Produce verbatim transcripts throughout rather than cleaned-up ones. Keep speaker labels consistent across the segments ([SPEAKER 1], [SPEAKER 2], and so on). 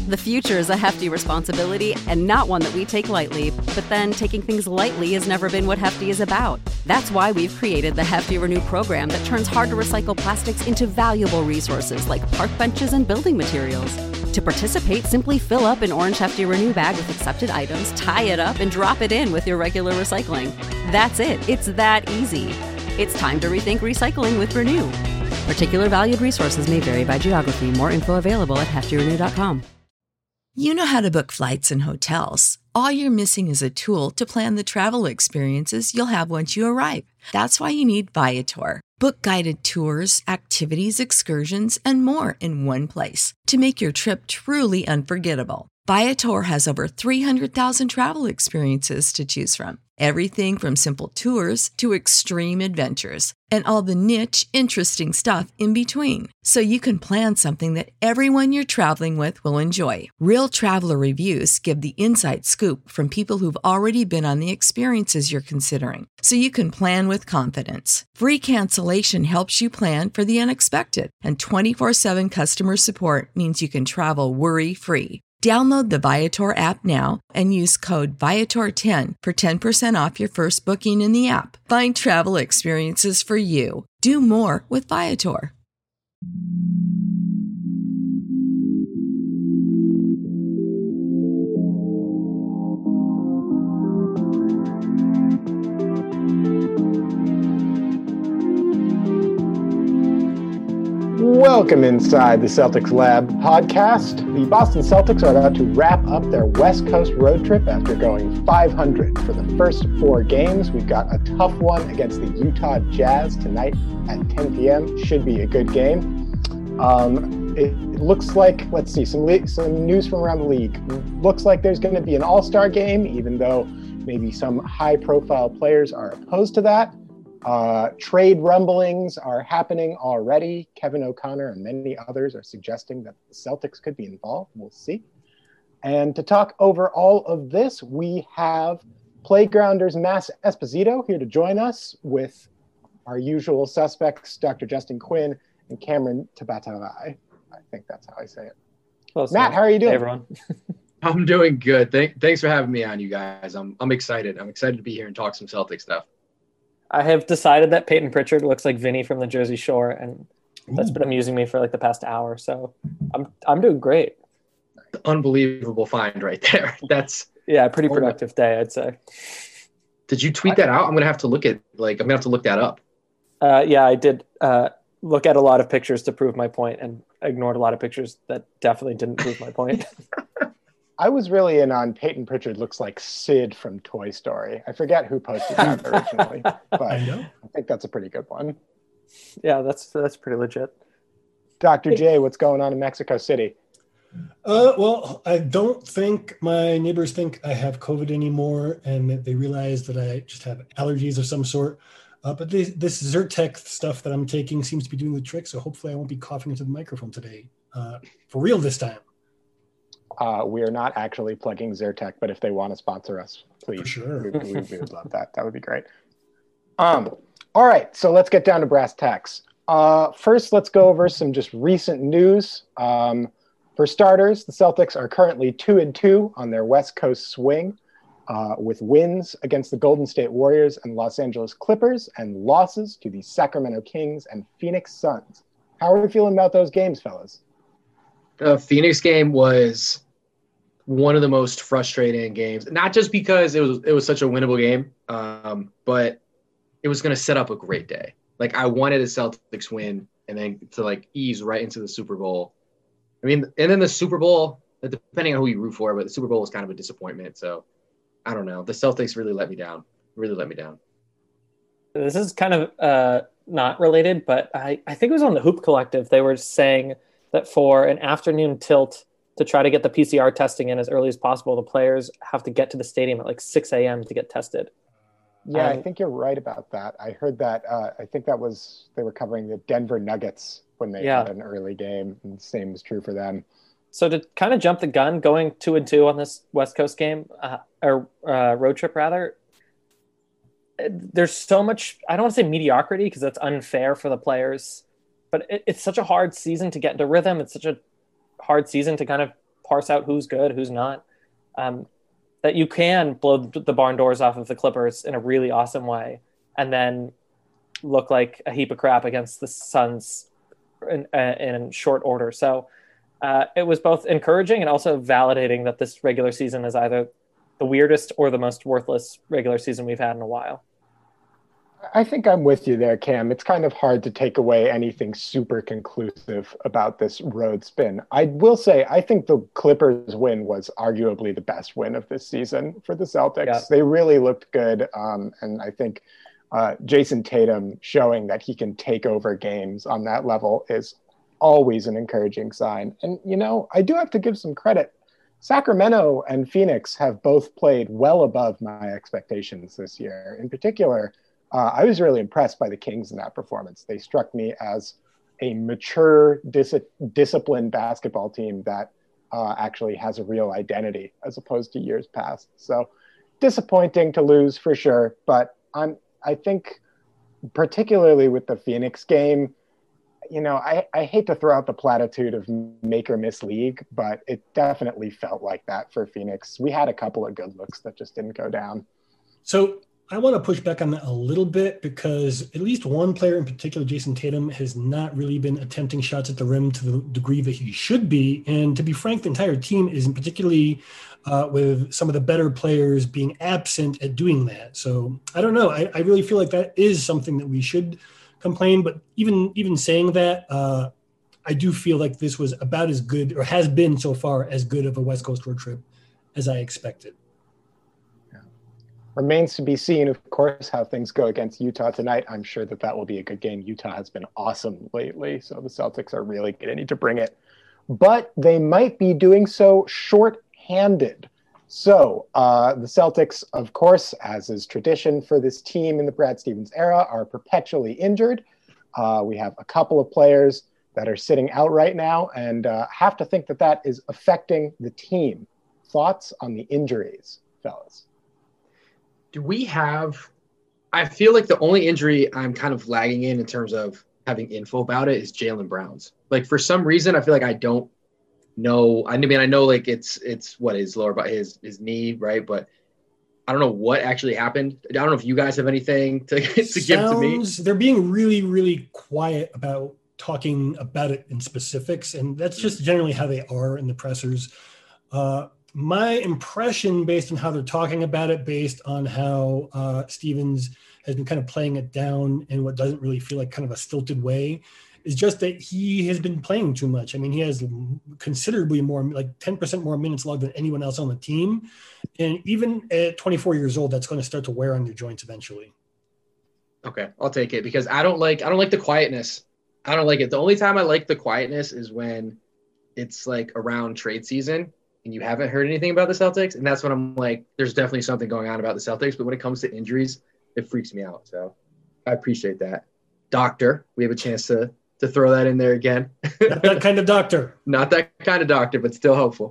[SPEAKER 1] The future is a hefty responsibility and not one that we take lightly, but then taking things lightly has never been what Hefty is about. That's why we've created the Hefty Renew program that turns hard-to-recycle plastics into valuable resources like park benches and building materials. To participate, simply fill up an orange Hefty Renew bag with accepted items, tie it up, and drop it in with your regular recycling. That's it. It's that easy. It's time to rethink recycling with Renew. Particular valued resources may vary by geography. More info available at hefty renew dot com.
[SPEAKER 2] You know how to book flights and hotels. All you're missing is a tool to plan the travel experiences you'll have once you arrive. That's why you need Viator. Book guided tours, activities, excursions, and more in one place to make your trip truly unforgettable. Viator has over three hundred thousand travel experiences to choose from. Everything from simple tours to extreme adventures and all the niche, interesting stuff in between. So you can plan something that everyone you're traveling with will enjoy. Real traveler reviews give the inside scoop from people who've already been on the experiences you're considering. So you can plan with confidence. Free cancellation helps you plan for the unexpected. And twenty-four seven customer support means you can travel worry-free. Download the Viator app now and use code Viator ten for ten percent off your first booking in the app. Find travel experiences for you. Do more with Viator.
[SPEAKER 3] Welcome inside the Celtics Lab podcast. The Boston Celtics are about to wrap up their West Coast road trip after going five hundred for the first four games. We've got a tough one against the Utah Jazz tonight at ten p.m. Should be a good game. Um, it, it looks like, let's see, some le- some news from around the league. Looks like there's going to be an all-star game, even though maybe some high-profile players are opposed to that. Uh, trade rumblings are happening already. Kevin O'Connor and many others are suggesting that the Celtics could be involved. We'll see. And to talk over all of this, we have Playgrounders Mass Esposito here to join us with our usual suspects, Doctor Justin Quinn and Cameron Tabatabai. I think that's how I say it.
[SPEAKER 4] Close
[SPEAKER 3] Matt,
[SPEAKER 4] enough.
[SPEAKER 3] how are you doing?
[SPEAKER 4] Hey, everyone.
[SPEAKER 5] I'm doing good. Thank, thanks for having me on, you guys. I'm I'm excited. I'm excited to be here and talk some Celtic stuff.
[SPEAKER 4] I have decided that Peyton Pritchard looks like Vinny from the Jersey Shore, and that's
[SPEAKER 5] Ooh.
[SPEAKER 4] been amusing me for like the past hour. So I'm I'm doing great.
[SPEAKER 5] Unbelievable find right there. That's
[SPEAKER 4] Yeah, pretty productive day, I'd say.
[SPEAKER 5] Did you tweet that out? I'm gonna have to look at like I'm gonna have to look that up.
[SPEAKER 4] Uh, yeah, I did uh, look at a lot of pictures to prove my point, and ignored a lot of pictures that definitely didn't prove my point.
[SPEAKER 3] I was really in on Peyton Pritchard looks like Sid from Toy Story. I forget who posted that originally, but I, I think that's a pretty good one.
[SPEAKER 4] Yeah, that's that's pretty legit.
[SPEAKER 3] Doctor J, what's going on in Mexico City?
[SPEAKER 6] Uh, well, I don't think my neighbors think I have COVID anymore, and that they realize that I just have allergies of some sort. Uh, but this, this Zyrtec stuff that I'm taking seems to be doing the trick, so hopefully I won't be coughing into the microphone today. Uh, for real this time.
[SPEAKER 3] Uh, we are not actually plugging Zyrtec, but if they want to sponsor us, please.
[SPEAKER 6] For sure.
[SPEAKER 3] We, we, we would love that. That would be great. Um, all right, so let's get down to brass tacks. Uh, first, let's go over some just recent news. Um, for starters, the Celtics are currently two and two on their West Coast swing, uh, with wins against the Golden State Warriors and Los Angeles Clippers, and losses to the Sacramento Kings and Phoenix Suns. How are we feeling about those games, fellas?
[SPEAKER 5] The Phoenix game was one of the most frustrating games, not just because it was it was such a winnable game, um, but it was going to set up a great day. Like I wanted a Celtics win and then to like ease right into the Super Bowl. I mean, and then the Super Bowl, depending on who you root for, but the Super Bowl was kind of a disappointment. So I don't know. The Celtics really let me down. Really let me down.
[SPEAKER 4] This is kind of uh, not related, but I, I think it was on the Hoop Collective. They were saying that for an afternoon tilt to try to get the P C R testing in as early as possible, the players have to get to the stadium at like six a.m. to get tested.
[SPEAKER 3] Yeah,
[SPEAKER 4] um,
[SPEAKER 3] I think you're right about that. I heard that. Uh, I think that was, they were covering the Denver Nuggets when they
[SPEAKER 4] Yeah.
[SPEAKER 3] had an early game, and the same is true for them.
[SPEAKER 4] So to kind of jump the gun, going two and two on this West Coast game, uh, or uh, road trip rather, there's so much, I don't want to say mediocrity because that's unfair for the players, but it, it's such a hard season to get into rhythm. It's such a hard season to kind of parse out who's good, who's not, um, that you can blow the barn doors off of the Clippers in a really awesome way and then look like a heap of crap against the Suns in, uh, in short order. So uh, it was both encouraging and also validating that this regular season is either the weirdest or the most worthless regular season we've had in a while.
[SPEAKER 3] I think I'm with you there, Cam. It's kind of hard to take away anything super conclusive about this road spin. I will say, I think the Clippers win was arguably the best win of this season for the Celtics. Yeah. They really looked good. Um, and I think uh, Jason Tatum showing that he can take over games on that level is always an encouraging sign. And, you know, I do have to give some credit. Sacramento and Phoenix have both played well above my expectations this year. In particular, Uh, I was really impressed by the Kings in that performance. They struck me as a mature, dis- disciplined basketball team that uh, actually has a real identity as opposed to years past. So disappointing to lose for sure. But I'm, I think particularly with the Phoenix game, you know, I, I hate to throw out the platitude of make or miss league, but it definitely felt like that for Phoenix. We had a couple of good looks that just didn't go down.
[SPEAKER 6] So I want to push back on that a little bit because at least one player in particular, Jason Tatum, has not really been attempting shots at the rim to the degree that he should be. And to be frank, the entire team isn't, particularly uh, with some of the better players being absent at doing that. So I don't know. I, I really feel like that is something that we should complain. But even even saying that, uh, I do feel like this was about as good, or has been so far, as good of a West Coast road trip as I expected.
[SPEAKER 3] Remains to be seen, of course, how things go against Utah tonight. I'm sure that that will be a good game. Utah has been awesome lately, so the Celtics are really going to need to bring it. But they might be doing so short-handed. So uh, the Celtics, of course, as is tradition for this team in the Brad Stevens era, are perpetually injured. Uh, we have a couple of players that are sitting out right now and uh, have to think that that is affecting the team. Thoughts on the injuries, fellas?
[SPEAKER 5] Do we have – I feel like the only injury I'm kind of lagging in in terms of having info about it is Jaylen Brown's. Like, for some reason, I feel like I don't know – I mean, I know, like, it's it's what his lower – his his knee, right? But I don't know what actually happened. I don't know if you guys have anything to, to
[SPEAKER 6] Sounds,
[SPEAKER 5] give to me.
[SPEAKER 6] They're being really, really quiet about talking about it in specifics, and that's just generally how they are in the pressers. Uh My impression, based on how they're talking about it, based on how uh, Stevens has been kind of playing it down in what doesn't really feel like kind of a stilted way, is just that he has been playing too much. I mean, he has considerably more, like ten percent more minutes logged than anyone else on the team. And even at twenty-four years old, that's going to start to wear on your joints eventually.
[SPEAKER 5] Okay, I'll take it because I don't like I don't like the quietness. I don't like it. The only time I like the quietness is when it's like around trade season and you haven't heard anything about the Celtics. And that's when I'm like, there's definitely something going on about the Celtics. But when it comes to injuries, it freaks me out. So I appreciate that. Doctor, we have a chance to to throw that in there again.
[SPEAKER 6] Not that kind of doctor.
[SPEAKER 5] Not that kind of doctor, but still hopeful.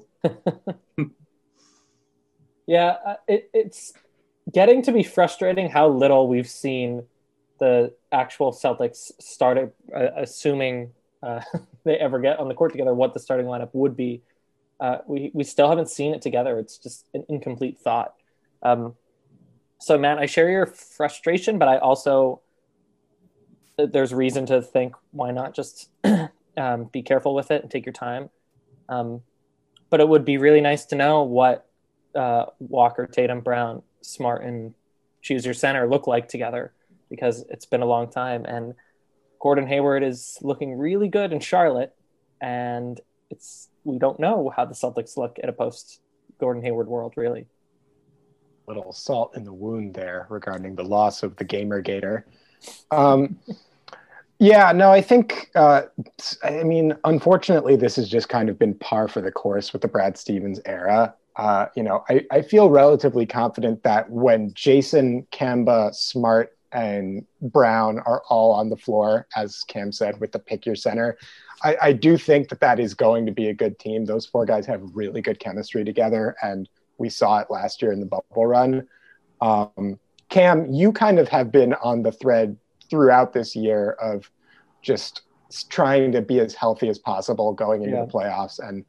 [SPEAKER 4] Yeah, uh, it, it's getting to be frustrating how little we've seen the actual Celtics started, uh, assuming uh, they ever get on the court together, what the starting lineup would be. Uh, we, we still haven't seen it together. It's just an incomplete thought. Um, so, Matt, I share your frustration, but I also, there's reason to think, why not just um, be careful with it and take your time. Um, but it would be really nice to know what uh, Walker, Tatum, Brown, Smart, and choose your center look like together, because it's been a long time. And Gordon Hayward is looking really good in Charlotte, and it's, we don't know how the Celtics look at a post Gordon Hayward world, really.
[SPEAKER 3] Little salt in the wound there regarding the loss of the Gamergator. Um, yeah, no, I think, uh, I mean, unfortunately, this has just kind of been par for the course with the Brad Stevens era. Uh, you know, I, I feel relatively confident that when Jason, Kemba, Smart, and Brown are all on the floor, as Cam said, with the pick your center, I, I do think that that is going to be a good team. Those four guys have really good chemistry together, and we saw it last year in the bubble run. Um, Cam, you kind of have been on the thread throughout this year of just trying to be as healthy as possible going into
[SPEAKER 4] yeah.
[SPEAKER 3] the playoffs, and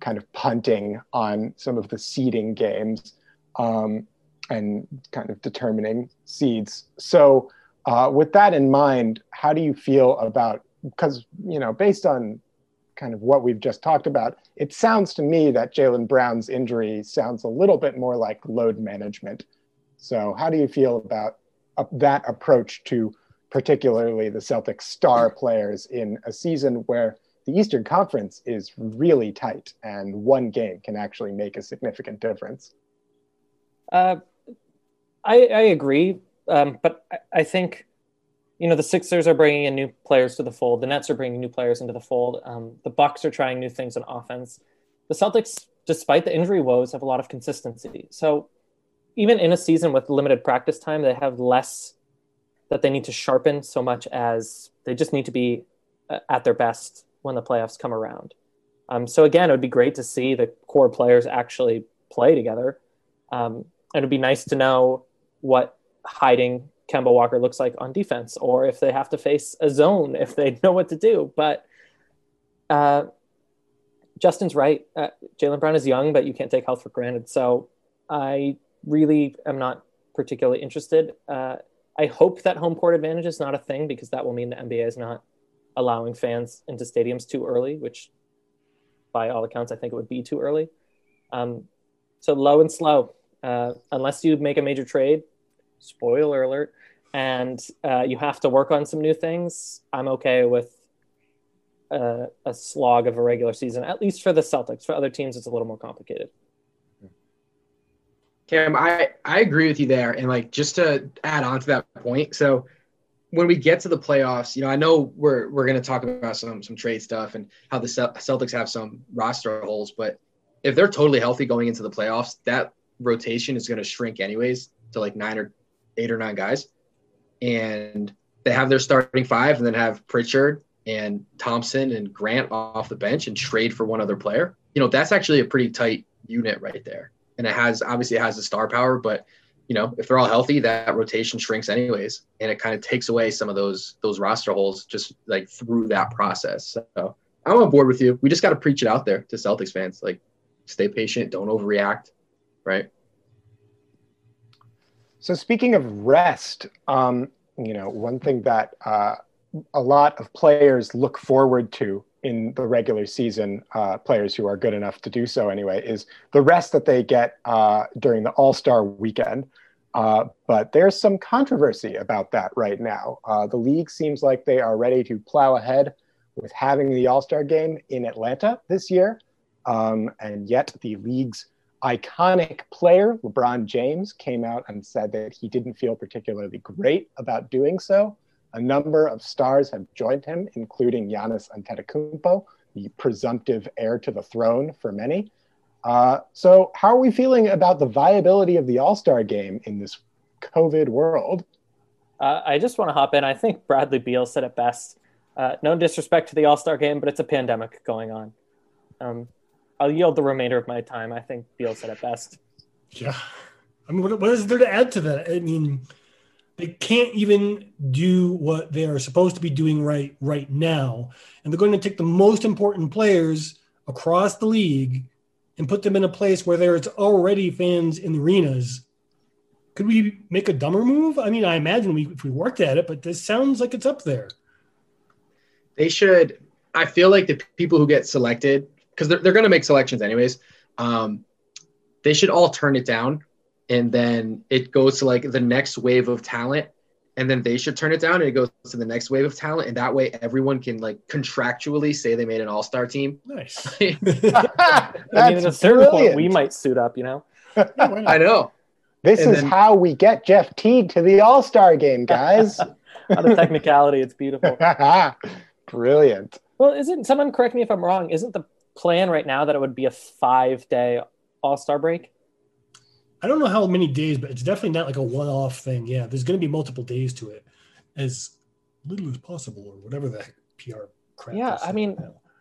[SPEAKER 3] kind of punting on some of the seeding games um, and kind of determining seeds. So uh, with that in mind, how do you feel about, because, you know, based on kind of what we've just talked about, it sounds to me that Jaylen Brown's injury sounds a little bit more like load management. So how do you feel about uh, that approach to particularly the Celtics star players in a season where the Eastern Conference is really tight and one game can actually make a significant difference?
[SPEAKER 4] Uh, I, I agree, um, but I, I think, you know, the Sixers are bringing in new players to the fold. The Nets are bringing new players into the fold. Um, the Bucks are trying new things on offense. The Celtics, despite the injury woes, have a lot of consistency. So even in a season with limited practice time, they have less that they need to sharpen so much as they just need to be uh, at their best when the playoffs come around. Um, so again, it would be great to see the core players actually play together. Um, and it'd be nice to know what hiding Kemba Walker looks like on defense, or if they have to face a zone, if they know what to do. But uh, Justin's right. Uh, Jaylen Brown is young, but you can't take health for granted. So I really am not particularly interested. Uh, I hope that home court advantage is not a thing, because that will mean the N B A is not allowing fans into stadiums too early, which by all accounts, I think it would be too early. Um, so low and slow, uh, unless you make a major trade, spoiler alert, and uh, you have to work on some new things, I'm okay with uh, a slog of a regular season, at least for the Celtics. For other teams, it's a little more complicated.
[SPEAKER 5] Cam, I, I agree with you there. And like, just to add on to that point. So when we get to the playoffs, you know, I know we're, we're going to talk about some, some trade stuff and how the Celtics have some roster holes, but if they're totally healthy going into the playoffs, that rotation is going to shrink anyways to like nine or eight or nine guys. And they have their starting five and then have Pritchard and Thompson and Grant off the bench and trade for one other player. You know, that's actually a pretty tight unit right there. And it has, obviously it has the star power, but you know, if they're all healthy, that rotation shrinks anyways. And it kind of takes away some of those, those roster holes just like through that process. So I'm on board with you. We just got to preach it out there to Celtics fans. Like, stay patient. Don't overreact. Right.
[SPEAKER 3] So speaking of rest, um, you know, one thing that uh, a lot of players look forward to in the regular season, uh, players who are good enough to do so anyway, is the rest that they get uh, during the All-Star weekend. Uh, but there's some controversy about that right now. Uh, the league seems like they are ready to plow ahead with having the All-Star game in Atlanta this year. Um, and yet the league's iconic player, LeBron James, came out and said that he didn't feel particularly great about doing so. A number of stars have joined him, including Giannis Antetokounmpo, the presumptive heir to the throne for many. Uh, so how are we feeling about the viability of the All-Star game in this COVID world?
[SPEAKER 4] Uh, I just want to hop in. I think Bradley Beal said it best. Uh, no disrespect to the All-Star game, but it's a pandemic going on. Um, I'll yield the remainder of my time. I think Beal said it best.
[SPEAKER 6] Yeah. I mean, what, what is there to add to that? I mean, they can't even do what they are supposed to be doing right right now. And they're going to take the most important players across the league and put them in a place where there's already fans in the arenas. Could we make a dumber move? I mean, I imagine we if we worked at it, but this sounds like it's up there.
[SPEAKER 5] They should – I feel like the people who get selected – because they're, they're going to make selections anyways, um, they should all turn it down. And then it goes to like the next wave of talent, and then they should turn it down and it goes to the next wave of talent. And that way everyone can like contractually say they made an all-star team.
[SPEAKER 6] Nice.
[SPEAKER 4] I mean, at a certain point, we might suit up, you know?
[SPEAKER 5] Yeah, I know.
[SPEAKER 3] This
[SPEAKER 5] And
[SPEAKER 3] is
[SPEAKER 5] then-
[SPEAKER 3] how we get Jeff Teague to the All-Star game, guys.
[SPEAKER 4] On a technicality, it's beautiful.
[SPEAKER 3] Brilliant.
[SPEAKER 4] Well, isn't, someone correct me if I'm wrong, isn't the plan right now that it would be a five-day All-Star break?
[SPEAKER 6] I don't know how many days, but it's definitely not like a one-off thing. Yeah, there's going to be multiple days to it, as little as possible, or whatever the heck P R crap.
[SPEAKER 4] Yeah,
[SPEAKER 6] is.
[SPEAKER 4] I mean,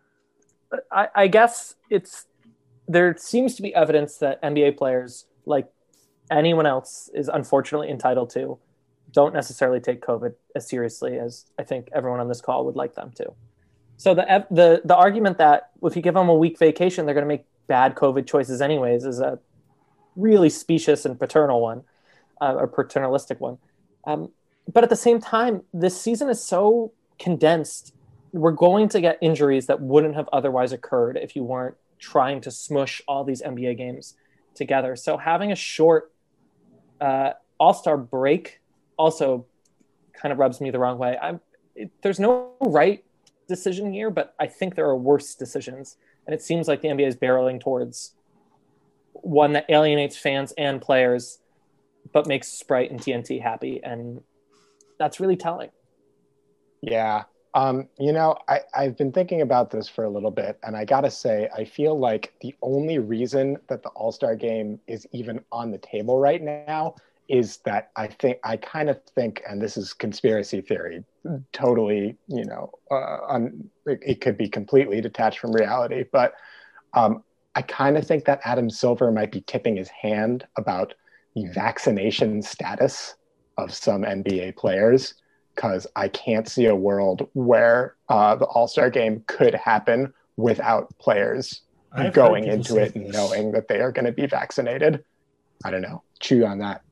[SPEAKER 4] I, I guess it's there seems to be evidence that N B A players, like anyone else, is unfortunately entitled to, don't necessarily take COVID as seriously as I think everyone on this call would like them to. So the the the argument that if you give them a week vacation, they're going to make bad COVID choices anyways is a really specious and paternal one, uh, or paternalistic one. Um, but at the same time, this season is so condensed. We're going to get injuries that wouldn't have otherwise occurred if you weren't trying to smush all these N B A games together. So having a short uh, all-star break also kind of rubs me the wrong way. I'm, it, there's no right decision here, but I think there are worse decisions. And it seems like the N B A is barreling towards one that alienates fans and players, but makes Sprite and T N T happy. And that's really telling.
[SPEAKER 3] Yeah. Um, you know, I, I've been thinking about this for a little bit, and I gotta say, I feel like the only reason that the All-Star game is even on the table right now is that I think, I kind of think, and this is conspiracy theory, totally, you know, uh, un, it, it could be completely detached from reality, but um, I kind of think that Adam Silver might be tipping his hand about the vaccination status of some N B A players, because I can't see a world where uh, the All-Star game could happen without players I've going into it and knowing that they are going to be vaccinated. I don't know. Chew on that.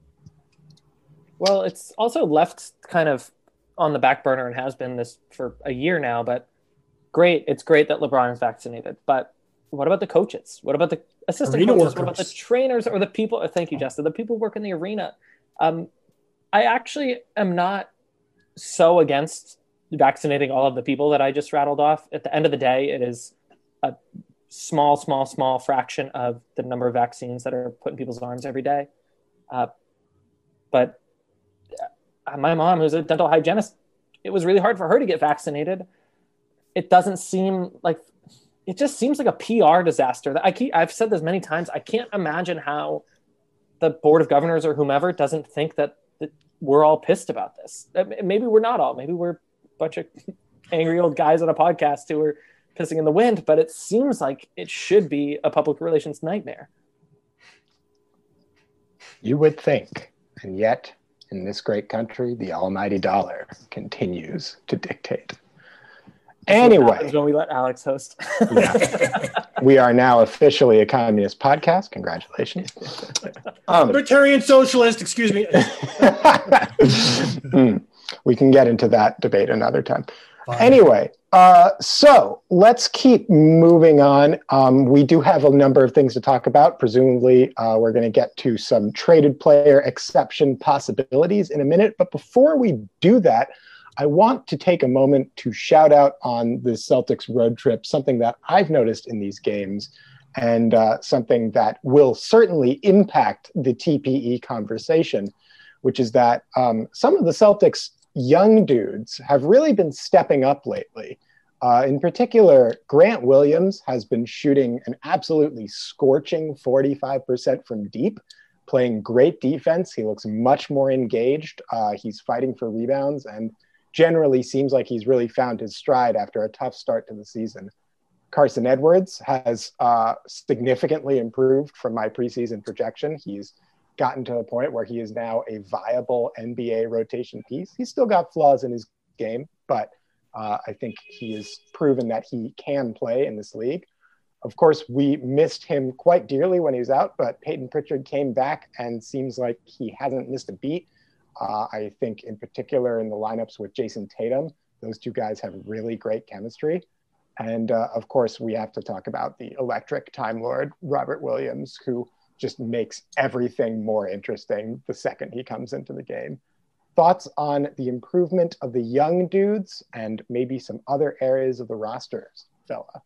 [SPEAKER 4] Well, it's also left kind of on the back burner and has been this for a year now, but great. It's great that LeBron is vaccinated, but what about the coaches? What about the assistant
[SPEAKER 6] arena
[SPEAKER 4] coaches?
[SPEAKER 6] Workers.
[SPEAKER 4] What about the trainers or the people? Oh, thank you, Justin. The people who work in the arena. Um, I actually am not so against vaccinating all of the people that I just rattled off. At the end of the day, it is a small, small, small fraction of the number of vaccines that are put in people's arms every day. Uh, but my mom, who's a dental hygienist, it was really hard for her to get vaccinated. It doesn't seem like, it just seems like a P R disaster. That I keep, I've said this many times. I can't imagine how the board of governors or whomever doesn't think that, that we're all pissed about this. Maybe we're not all. Maybe we're a bunch of angry old guys on a podcast who are pissing in the wind, but it seems like it should be a public relations nightmare.
[SPEAKER 3] You would think, and yet in this great country, the almighty dollar continues to dictate. Anyway,
[SPEAKER 4] when we let Alex host.
[SPEAKER 3] Yeah. We are now officially a communist podcast. Congratulations. Um,
[SPEAKER 6] Libertarian socialist, excuse me.
[SPEAKER 3] mm, we can get into that debate another time.
[SPEAKER 6] Fine.
[SPEAKER 3] Anyway, uh, so let's keep moving on. Um, we do have a number of things to talk about. Presumably, uh, we're going to get to some traded player exception possibilities in a minute. But before we do that, I want to take a moment to shout out on the Celtics road trip, something that I've noticed in these games and uh, something that will certainly impact the T P E conversation, which is that um, some of the Celtics young dudes have really been stepping up lately. Uh, in particular, Grant Williams has been shooting an absolutely scorching forty-five percent from deep, playing great defense. He looks much more engaged. Uh, he's fighting for rebounds and generally seems like he's really found his stride after a tough start to the season. Carson Edwards has uh, significantly improved from my preseason projection. He's gotten to a point where he is now a viable N B A rotation piece. He's still got flaws in his game, but uh, I think he has proven that he can play in this league. Of course, we missed him quite dearly when he was out, but Peyton Pritchard came back and seems like he hasn't missed a beat. Uh, I think in particular in the lineups with Jason Tatum, those two guys have really great chemistry. And uh, of course, we have to talk about the electric Time Lord, Robert Williams, who just makes everything more interesting the second he comes into the game. Thoughts on the improvement of the young dudes and maybe some other areas of the rosters, fella?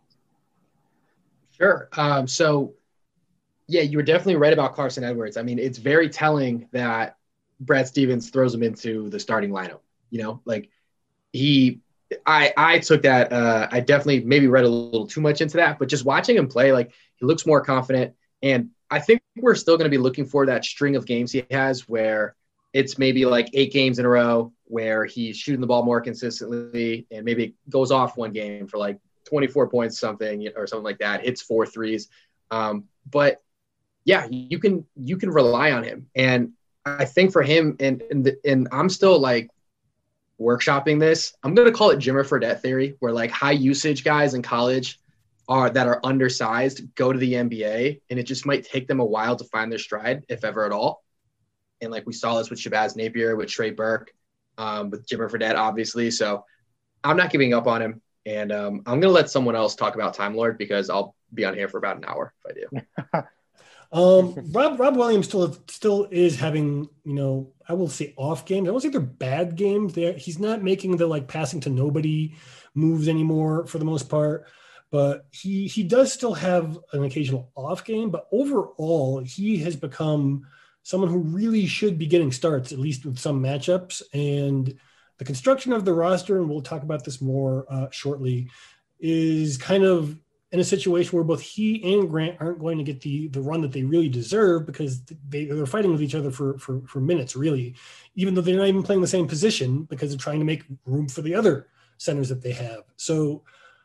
[SPEAKER 5] Sure. Um, so, yeah, you were definitely right about Carson Edwards. I mean, it's very telling that Brad Stevens throws him into the starting lineup. You know, like he, I, I took that. Uh, I definitely maybe read a little too much into that, but just watching him play, like he looks more confident. And I think we're still going to be looking for that string of games he has where it's maybe like eight games in a row where he's shooting the ball more consistently and maybe it goes off one game for like twenty-four points, something or something like that, hits four threes. Um, but yeah, you can, you can rely on him. And I think for him, and and, the, and I'm still like workshopping this. I'm going to call it Jimmer Fredette theory, where like high usage guys in college are that are undersized go to the N B A, and it just might take them a while to find their stride, if ever at all. And like we saw this with Shabazz Napier, with Trey Burke, um, with Jimmer Fredette, obviously. So I'm not giving up on him. And um, I'm going to let someone else talk about Time Lord because I'll be on here for about an hour if I
[SPEAKER 6] do. um, Rob Rob Williams still still is having, you know, I will say off games. I won't say they're bad games. They're, he's not making the like passing to nobody moves anymore for the most part. But he he does still have an occasional off game. But overall, he has become someone who really should be getting starts, at least with some matchups. And the construction of the roster, and we'll talk about this more uh, shortly, is kind of in a situation where both he and Grant aren't going to get the the run that they really deserve because they, they're fighting with each other for, for, for minutes, really, even though they're not even playing the same position because they're trying to make room for the other centers that they have. So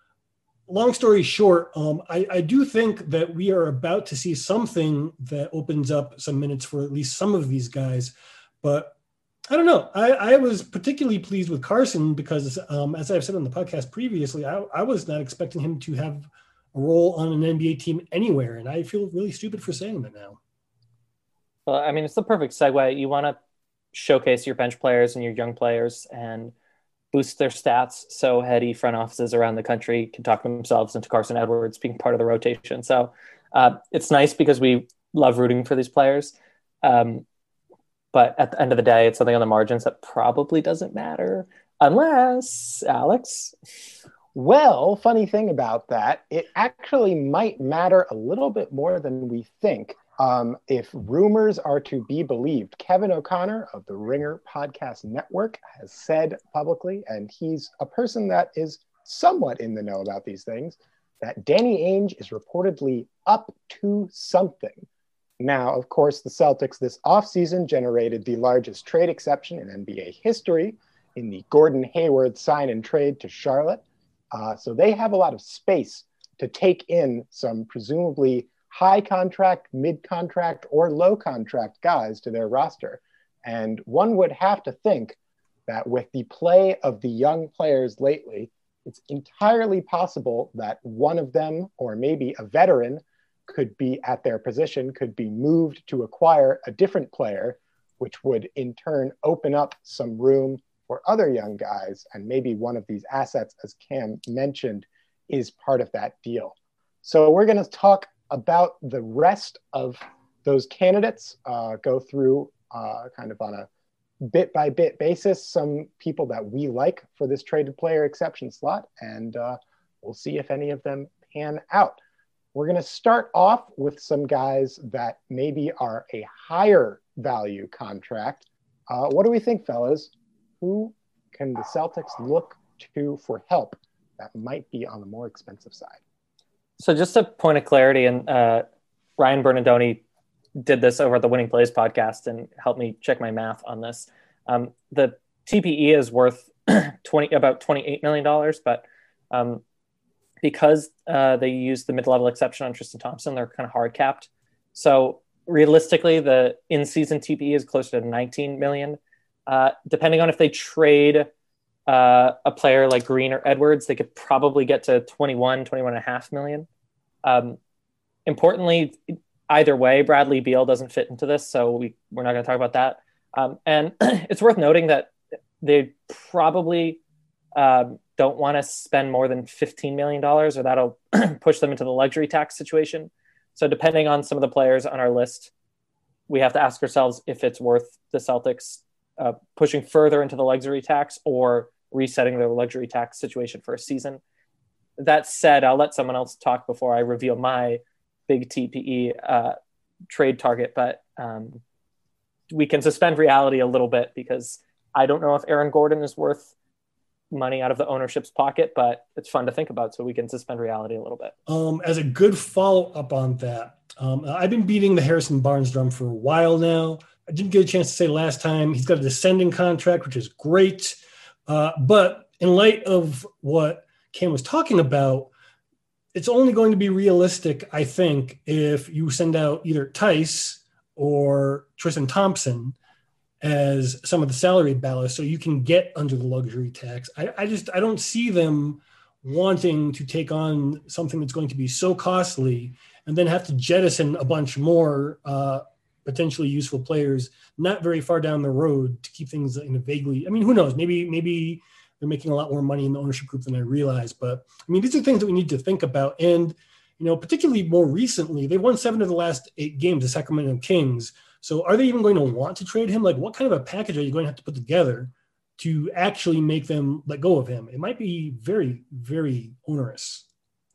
[SPEAKER 6] long story short, um, I, I do think that we are about to see something that opens up some minutes for at least some of these guys. But I don't know. I, I was particularly pleased with Carson because, um, as I've said on the podcast previously, I, I was not expecting him to have a role on an N B A team anywhere. And I feel really stupid for saying that now.
[SPEAKER 4] Well, I mean, it's the perfect segue. You want to showcase your bench players and your young players and boost their stats so heady front offices around the country can talk themselves into Carson Edwards being part of the rotation. So uh, it's nice because we love rooting for these players. Um, but at the end of the day, it's something on the margins that probably doesn't matter unless, Alex.
[SPEAKER 3] Well, funny thing about that, it actually might matter a little bit more than we think. Um, if rumors are to be believed, Kevin O'Connor of the Ringer Podcast Network has said publicly, and he's a person that is somewhat in the know about these things, that Danny Ainge is reportedly up to something. Now, of course, the Celtics this offseason generated the largest trade exception in N B A history in the Gordon Hayward sign and trade to Charlotte. Uh, so they have a lot of space to take in some presumably high contract, mid contract, or low contract guys to their roster. And one would have to think that with the play of the young players lately, it's entirely possible that one of them, or maybe a veteran, could be at their position, could be moved to acquire a different player, which would in turn open up some room for other young guys. And maybe one of these assets, as Cam mentioned, is part of that deal. So we're going to talk about the rest of those candidates, uh, go through uh, kind of on a bit by bit basis, some people that we like for this traded player exception slot, and uh, we'll see if any of them pan out. We're going to start off with some guys that maybe are a higher value contract. Uh, what do we think, fellas? Who can the Celtics look to for help that might be on the more expensive side?
[SPEAKER 4] So just a point of clarity, and uh, Ryan Bernardoni did this over at the Winning Plays podcast and helped me check my math on this. Um, the T P E is worth twenty about twenty-eight million dollars, but um, because uh, they use the mid-level exception on Tristan Thompson, they're kind of hard capped. So realistically, the in-season T P E is closer to nineteen million dollars. Uh, depending on if they trade uh, a player like Green or Edwards, they could probably get to twenty-one, twenty-one and a half million. Um, importantly, either way, Bradley Beal doesn't fit into this, so we, we're not going to talk about that. Um, and it's worth noting that they probably um, don't want to spend more than fifteen million dollars, or that'll push them into the luxury tax situation. So depending on some of the players on our list, we have to ask ourselves if it's worth the Celtics uh, pushing further into the luxury tax or resetting their luxury tax situation for a season. That said, I'll let someone else talk before I reveal my big T P E uh, trade target, but um, we can suspend reality a little bit because I don't know if Aaron Gordon is worth money out of the ownership's pocket, but it's fun to think about, so we can suspend reality a little bit.
[SPEAKER 6] Um, as a good follow-up on that, um, I've been beating the Harrison Barnes drum for a while now. I didn't get a chance to say last time, he's got a descending contract, which is great. Uh, but in light of what Cam was talking about, it's only going to be realistic, I think, if you send out either Tice or Tristan Thompson as some of the salary ballast so you can get under the luxury tax. I, I just, I don't see them wanting to take on something that's going to be so costly and then have to jettison a bunch more uh, potentially useful players not very far down the road to keep things in a vaguely, I mean, who knows, maybe, maybe they're making a lot more money in the ownership group than I realize, but I mean, these are things that we need to think about. And, you know, particularly more recently, they've won seven of the last eight games, the Sacramento Kings. So are they even going to want to trade him? Like, what kind of a package are you going to have to put together to actually make them let go of him? It might be very, very onerous.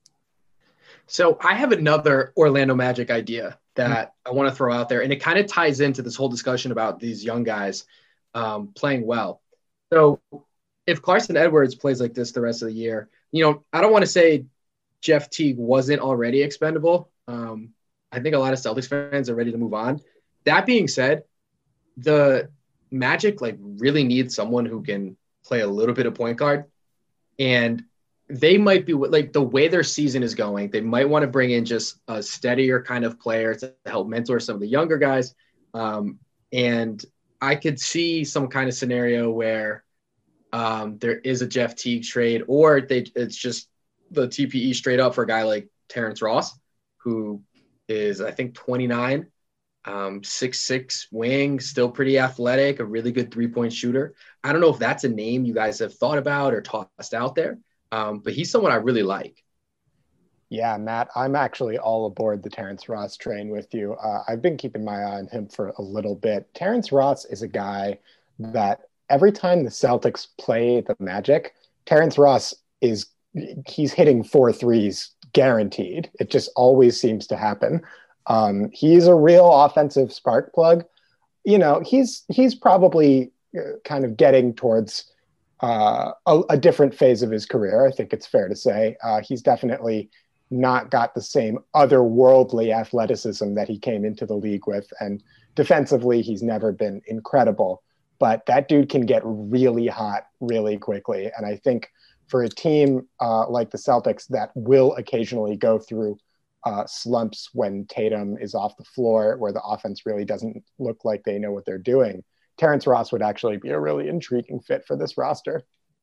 [SPEAKER 5] So I have another Orlando Magic idea that I want to throw out there, and it kind of ties into this whole discussion about these young guys um, playing well. So if Clarkson Edwards plays like this the rest of the year, you know, I don't want to say Jeff Teague wasn't already expendable. Um, I think a lot of Celtics fans are ready to move on. That being said, the Magic like really need someone who can play a little bit of point guard, and they might be like the way their season is going. They might want to bring in just a steadier kind of player to help mentor some of the younger guys. Um, and I could see some kind of scenario where um, there is a Jeff Teague trade, or they it's just the T P E straight up for a guy like Terrence Ross, who is I think twenty-nine. Um, six six wing, still pretty athletic, a really good three-point shooter. I don't know if that's a name you guys have thought about or tossed out there, um, but he's someone I really like.
[SPEAKER 3] Yeah, Matt, I'm actually all aboard the Terrence Ross train with you. Uh, I've been keeping my eye on him for a little bit. Terrence Ross is a guy that every time the Celtics play the Magic, Terrence Ross is he's hitting four threes guaranteed. It just always seems to happen. Um, he's a real offensive spark plug. You know, he's he's probably kind of getting towards uh, a, a different phase of his career. I think it's fair to say uh, he's definitely not got the same otherworldly athleticism that he came into the league with. And defensively, he's never been incredible. But that dude can get really hot really quickly. And I think for a team uh, like the Celtics that will occasionally go through Uh, slumps when Tatum is off the floor, where the offense really doesn't look like they know what they're doing, Terrence Ross would actually be a really intriguing fit for this roster.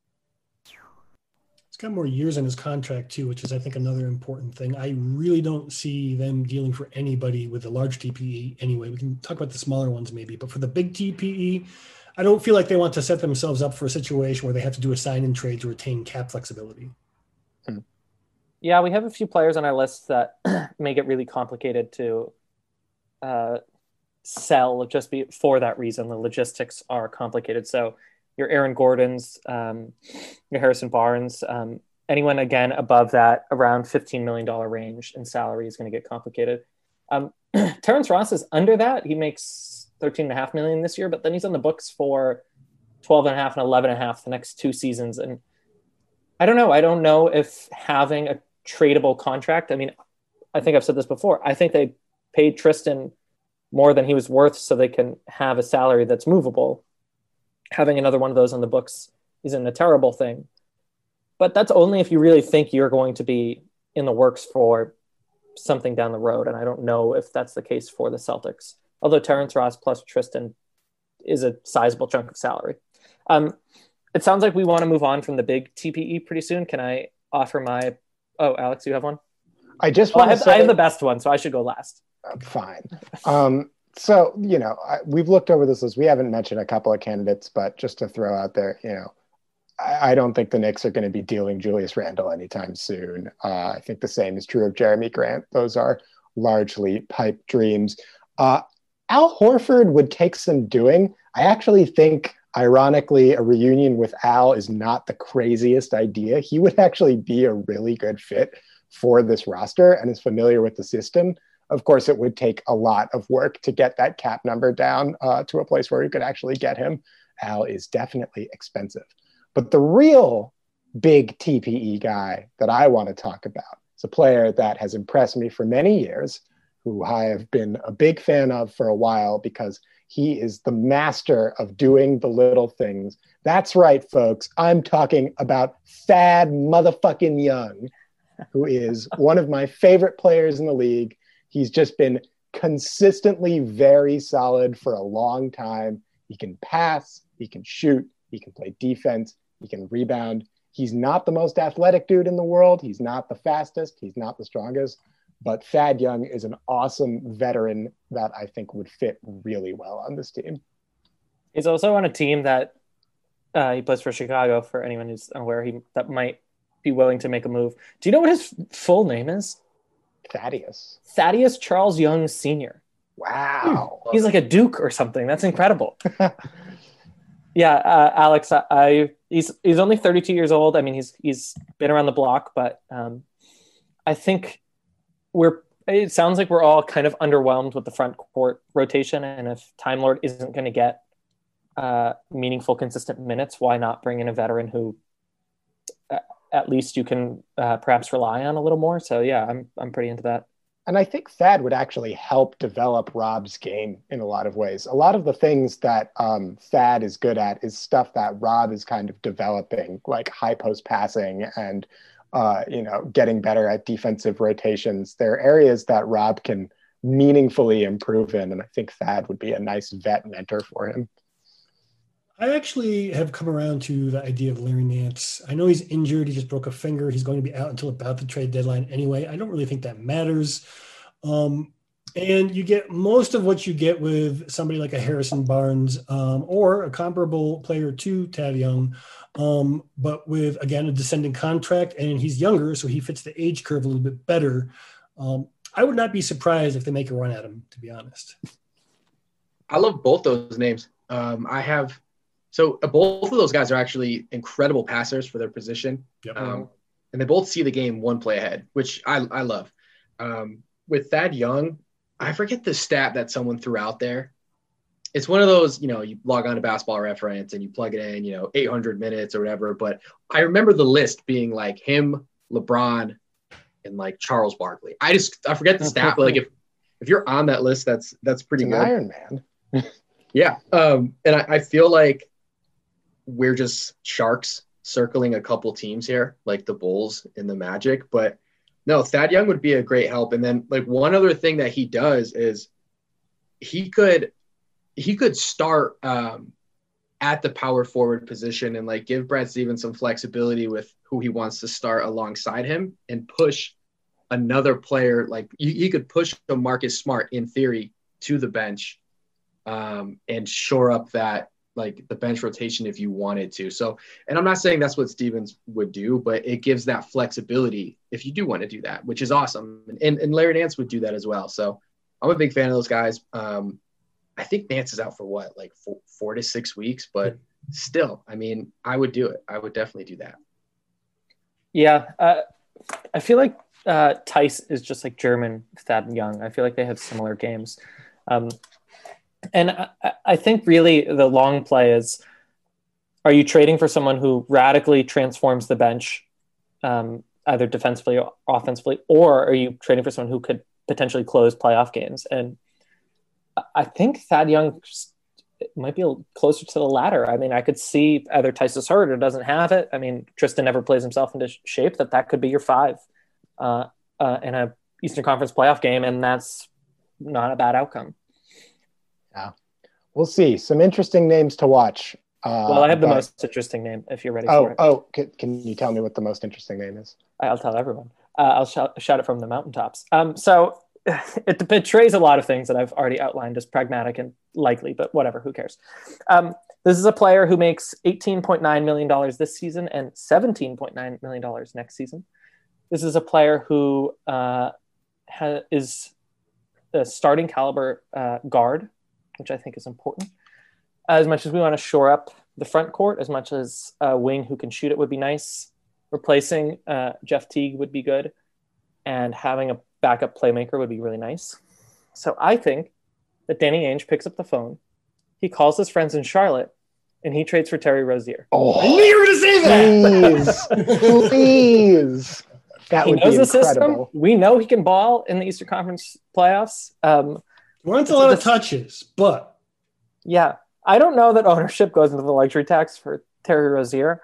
[SPEAKER 6] He's got more years in his contract too, which is, I think, another important thing. I really don't see them dealing for anybody with a large T P E anyway. We can talk about the smaller ones maybe, but for the big T P E, I don't feel like they want to set themselves up for a situation where they have to do a sign-in trade to retain cap flexibility.
[SPEAKER 3] Hmm.
[SPEAKER 4] Yeah, we have a few players on our list that make it really complicated to uh, sell just be, for that reason. The logistics are complicated. So your Aaron Gordons, um, your Harrison Barnes, um, anyone, again, above that around fifteen million dollars range in salary is going to get complicated. Um, Terrence Ross is under that. He makes thirteen point five million dollars this year, but then he's on the books for twelve point five and eleven point five the next two seasons. And I don't know. I don't know if having a tradable contract. I mean, I think I've said this before. I think they paid Tristan more than he was worth so they can have a salary that's movable. Having another one of those on the books isn't a terrible thing. But that's only if you really think you're going to be in the works for something down the road. And I don't know if that's the case for the Celtics. Although Terrence Ross plus Tristan is a sizable chunk of salary. Um, it sounds like we want to move on from the big T P E pretty soon. Can I offer my... Oh, Alex, you have one?
[SPEAKER 3] I just
[SPEAKER 4] well,
[SPEAKER 3] want
[SPEAKER 4] I have,
[SPEAKER 3] to say...
[SPEAKER 4] I have the best one, so I should go last.
[SPEAKER 3] Uh, fine. Um, so, you know, I, we've looked over this list. We haven't mentioned a couple of candidates, but just to throw out there, you know, I, I don't think the Knicks are going to be dealing Julius Randle anytime soon. Uh, I think the same is true of Jeremy Grant. Those are largely pipe dreams. Uh, Al Horford would take some doing. I actually think, ironically, a reunion with Al is not the craziest idea. He would actually be a really good fit for this roster and is familiar with the system. Of course, it would take a lot of work to get that cap number down uh, to a place where you could actually get him. Al is definitely expensive. But the real big T P E guy that I want to talk about is a player that has impressed me for many years, who I have been a big fan of for a while because he is the master of doing the little things. That's right, folks. I'm talking about Thad motherfucking Young, who is one of my favorite players in the league. He's just been consistently very solid for a long time. He can pass, he can shoot, he can play defense, he can rebound. He's not the most athletic dude in the world. He's not the fastest. He's not the strongest. But Thad Young is an awesome veteran that I think would fit really well on this team.
[SPEAKER 4] He's also on a team that uh, he plays for Chicago, for anyone who's aware he that might be willing to make a move. Do you know what his full name is?
[SPEAKER 3] Thaddeus.
[SPEAKER 4] Thaddeus Charles Young Senior
[SPEAKER 3] Wow.
[SPEAKER 4] He's like a Duke or something. That's incredible. Yeah, uh, Alex, I, I he's he's only thirty-two years old. I mean, he's he's been around the block, but um, I think we're. It sounds like we're all kind of underwhelmed with the front court rotation, and if Time Lord isn't going to get uh, meaningful, consistent minutes, why not bring in a veteran who uh, at least you can uh, perhaps rely on a little more? So yeah, I'm I'm pretty into that.
[SPEAKER 3] And I think Thad would actually help develop Rob's game in a lot of ways. A lot of the things that um, Thad is good at is stuff that Rob is kind of developing, like high post passing and, uh, you know, getting better at defensive rotations. There are areas that Rob can meaningfully improve in, and I think Thad would be a nice vet mentor for him.
[SPEAKER 6] I actually have come around to the idea of Larry Nance. I know he's injured. He just broke a finger. He's going to be out until about the trade deadline anyway. I don't really think that matters. Um, and you get most of what you get with somebody like a Harrison Barnes um, or a comparable player to Thad Young, um, but with, again, a descending contract, and he's younger, so he fits the age curve a little bit better. Um, I would not be surprised if they make a run at him, to be honest.
[SPEAKER 5] I love both those names. Um, I have – So uh, both of those guys are actually incredible passers for their position.
[SPEAKER 6] Yep.
[SPEAKER 5] Um, and they both see the game one play ahead, which I, I love. Um, with Thad Young, I forget the stat that someone threw out there. It's one of those, you know, you log on to Basketball Reference and you plug it in, you know, eight hundred minutes or whatever. But I remember the list being like him, LeBron, and like Charles Barkley. I just, I forget the stat, but like if, if you're on that list, that's, that's pretty
[SPEAKER 3] It's
[SPEAKER 5] good.
[SPEAKER 3] an Iron Man.
[SPEAKER 5] Yeah. Um, and I, I feel like we're just sharks circling a couple teams here, like the Bulls and the Magic. But no, Thad Young would be a great help. And then like one other thing that he does is he could he could start um, at the power forward position and like give Brad Stevens some flexibility with who he wants to start alongside him and push another player. Like he, he could push a Marcus Smart in theory to the bench um, and shore up that like the bench rotation if you wanted to. So, and I'm not saying that's what Stevens would do, but it gives that flexibility if you do want to do that, which is awesome. And, and Larry Nance would do that as well. So I'm a big fan of those guys. Um, I think Nance is out for what, like four, four to six weeks, but still, I mean, I would do it. I would definitely do that.
[SPEAKER 4] Yeah. Uh, I feel like uh, Tice is just like German Thad Young. I feel like they have similar games. Um, And I, I think really the long play is, are you trading for someone who radically transforms the bench, um, either defensively or offensively, or are you trading for someone who could potentially close playoff games? And I think Thad Young might be closer to the latter. I mean, I could see either Tice is hurt or doesn't have it. I mean, Tristan never plays himself into shape, that that could be your five uh, uh, in a Eastern Conference playoff game, and that's not a bad outcome.
[SPEAKER 3] Yeah, we'll see. Some interesting names to watch. Uh,
[SPEAKER 4] well, I have the
[SPEAKER 3] but...
[SPEAKER 4] most interesting name if you're ready
[SPEAKER 3] oh,
[SPEAKER 4] for it.
[SPEAKER 3] Oh, can, can you tell me what the most interesting name is?
[SPEAKER 4] I'll tell everyone. Uh, I'll shout, shout it from the mountaintops. Um, so it betrays a lot of things that I've already outlined as pragmatic and likely, but whatever, who cares? Um, this is a player who makes eighteen point nine million dollars this season and seventeen point nine million dollars next season. This is a player who uh, ha- is a starting caliber uh, guard, which I think is important. As much as we want to shore up the front court, as much as a wing who can shoot it would be nice, replacing uh, Jeff Teague would be good, and having a backup playmaker would be really nice. So I think that Danny Ainge picks up the phone, he calls his friends in Charlotte, and he trades for Terry Rozier.
[SPEAKER 3] Oh,
[SPEAKER 6] I knew you were going to say that!
[SPEAKER 3] Please, please. That
[SPEAKER 4] he
[SPEAKER 3] would
[SPEAKER 4] knows
[SPEAKER 3] be
[SPEAKER 4] the system.
[SPEAKER 3] incredible.
[SPEAKER 4] We know he can ball in the Eastern Conference playoffs. Um,
[SPEAKER 6] Wants a lot of touches, but
[SPEAKER 4] yeah, I don't know that ownership goes into the luxury tax for Terry Rozier,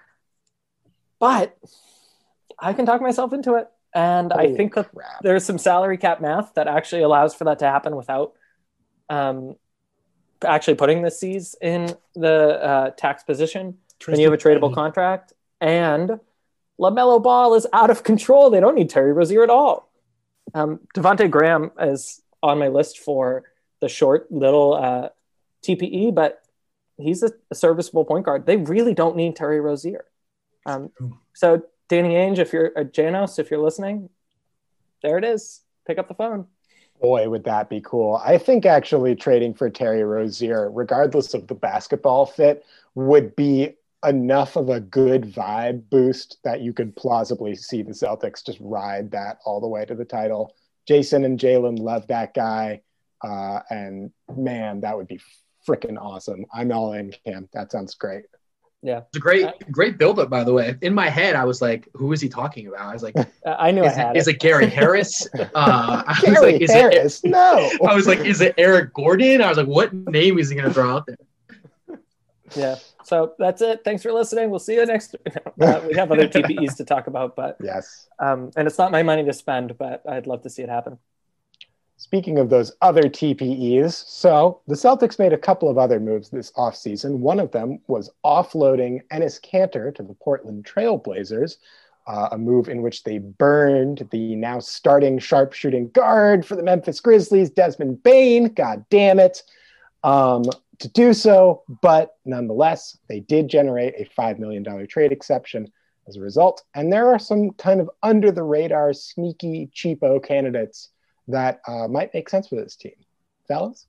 [SPEAKER 4] but I can talk myself into it. And
[SPEAKER 3] Holy
[SPEAKER 4] I think that
[SPEAKER 3] crap.
[SPEAKER 4] there's some salary cap math that actually allows for that to happen without um, actually putting the C's in the uh, tax position. When you have a tradable contract, And LaMelo Ball is out of control. They don't need Terry Rozier at all. Um, Devontae Graham is on my list for the short little uh, T P E, but he's a, a serviceable point guard. They really don't need Terry Rozier. Um, so Danny Ainge, if you're uh, Janos, if you're listening, there it is. Pick up the phone.
[SPEAKER 3] Boy, would that be cool. I think actually trading for Terry Rozier, regardless of the basketball fit, would be enough of a good vibe boost that you could plausibly see the Celtics just ride that all the way to the title. Jason and Jalen love that guy. Uh, and man, that would be freaking awesome. I'm all in, Cam. That sounds great.
[SPEAKER 4] Yeah.
[SPEAKER 5] It's a great, great buildup, by the way. In my head, I was like, who is he talking about? I was like,
[SPEAKER 4] uh, I knew
[SPEAKER 5] is,
[SPEAKER 4] I had
[SPEAKER 5] it, is it Gary Harris? Uh, I
[SPEAKER 3] Gary
[SPEAKER 5] was like, is
[SPEAKER 3] Harris?
[SPEAKER 5] It,
[SPEAKER 3] no.
[SPEAKER 5] I was like, is it Eric Gordon? I was like, what name is he going to throw out there?
[SPEAKER 4] Yeah. So that's it. Thanks for listening. We'll see you next. Uh, we have other T P Es to talk about, but
[SPEAKER 3] yes.
[SPEAKER 4] Um, and it's not my money to spend, but I'd love to see it happen.
[SPEAKER 3] Speaking of those other T P Es, so the Celtics made a couple of other moves this offseason. One of them was offloading Enes Kanter to the Portland Trail Blazers, uh, a move in which they burned the now starting sharpshooting guard for the Memphis Grizzlies, Desmond Bane. God damn it. Um, to do so, but nonetheless, they did generate a five million dollars trade exception as a result. And there are some kind of under the radar, sneaky, cheapo candidates that uh, might make sense for this team. Fellas?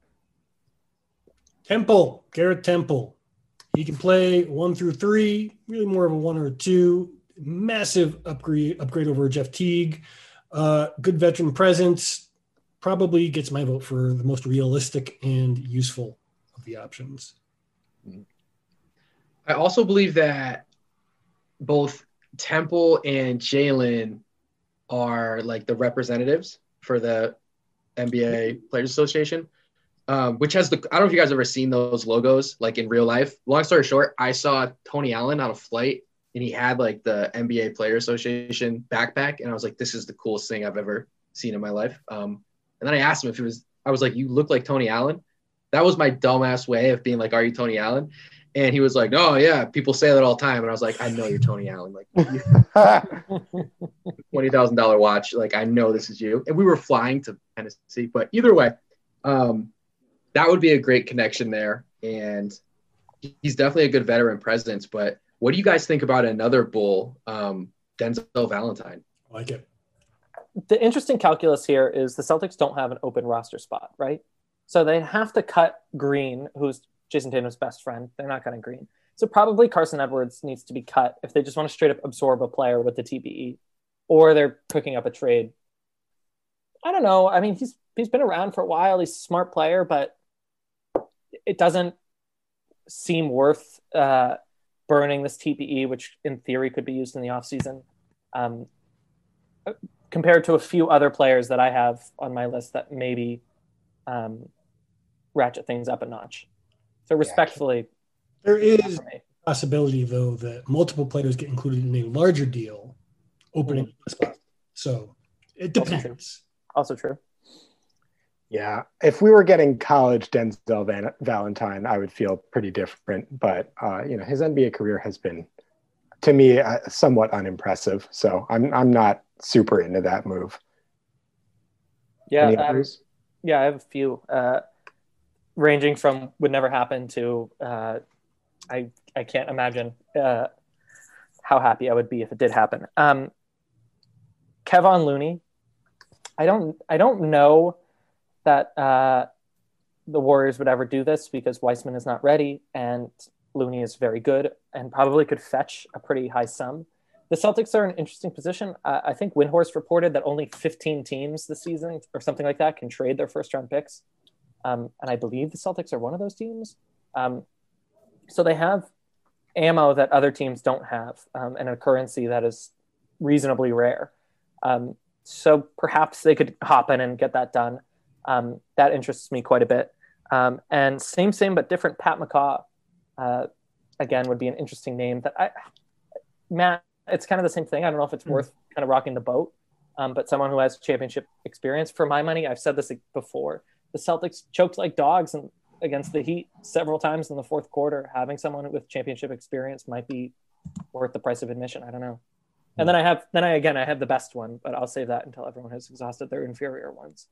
[SPEAKER 6] Temple, Garrett Temple. He can play one through three, really more of a one or a two. Massive upgrade upgrade over Jeff Teague. Uh, good veteran presence. Probably gets my vote for the most realistic and useful of the options.
[SPEAKER 5] I also believe that both Temple and Jalen are like the representatives for the N B A Players Association, um, which has the, I don't know if you guys have ever seen those logos like in real life. Long story short, I saw Tony Allen on a flight and he had like the N B A Players Association backpack. And I was like, this is the coolest thing I've ever seen in my life. Um, and then I asked him if it was, I was like, you look like Tony Allen. That was my dumbass way of being like, are you Tony Allen? And he was like, no, yeah, people say that all the time. And I was like, I know you're Tony Allen. Like twenty thousand dollars watch. Like, I know this is you. And we were flying to Tennessee. But either way, um, that would be a great connection there. And he's definitely a good veteran presence. But what do you guys think about another Bull, um, Denzel Valentine?
[SPEAKER 6] I like it.
[SPEAKER 4] The interesting calculus here is the Celtics don't have an open roster spot, right? So they have to cut Green, who's Jason Tatum's best friend. They're not cutting Green. So probably Carson Edwards needs to be cut if they just want to straight up absorb a player with the T P E, or they're cooking up a trade. I don't know. I mean, he's he's been around for a while. He's a smart player, but it doesn't seem worth uh, burning this T P E, which in theory could be used in the offseason, um, compared to a few other players that I have on my list that maybe um, ratchet things up a notch. So respectfully,
[SPEAKER 6] there is a possibility, though, that multiple players get included in a larger deal, opening mm. the spot. So it depends.
[SPEAKER 4] Also true. Also true.
[SPEAKER 3] Yeah, if we were getting college Denzel Van- Valentine, I would feel pretty different. But uh, you know, his N B A career has been, to me, uh, somewhat unimpressive. So I'm I'm not super into that move.
[SPEAKER 4] Yeah,
[SPEAKER 3] Any
[SPEAKER 4] um,
[SPEAKER 3] others?
[SPEAKER 4] Yeah, I have a few. Uh, ranging from would never happen to uh, I I can't imagine uh, how happy I would be if it did happen. Um, Kevon Looney, I don't I don't know that uh, the Warriors would ever do this because Weissman is not ready and Looney is very good and probably could fetch a pretty high sum. The Celtics are in an interesting position. Uh, I think Windhorst reported that only fifteen teams this season or something like that can trade their first round picks. Um, and I believe the Celtics are one of those teams. Um, so they have ammo that other teams don't have, um, and a currency that is reasonably rare. Um, so perhaps they could hop in and get that done. Um, that interests me quite a bit. Um, and same, same, but different. Pat McCaw, uh, again, would be an interesting name. That I, Matt, it's kind of the same thing. I don't know if it's mm-hmm. worth kind of rocking the boat, um, but someone who has championship experience. For my money, I've said this before. The Celtics choked like dogs and against the Heat several times in the fourth quarter. Having someone with championship experience might be worth the price of admission. I don't know. And then I have, then I, again, I have the best one, but I'll save that until everyone has exhausted their inferior ones.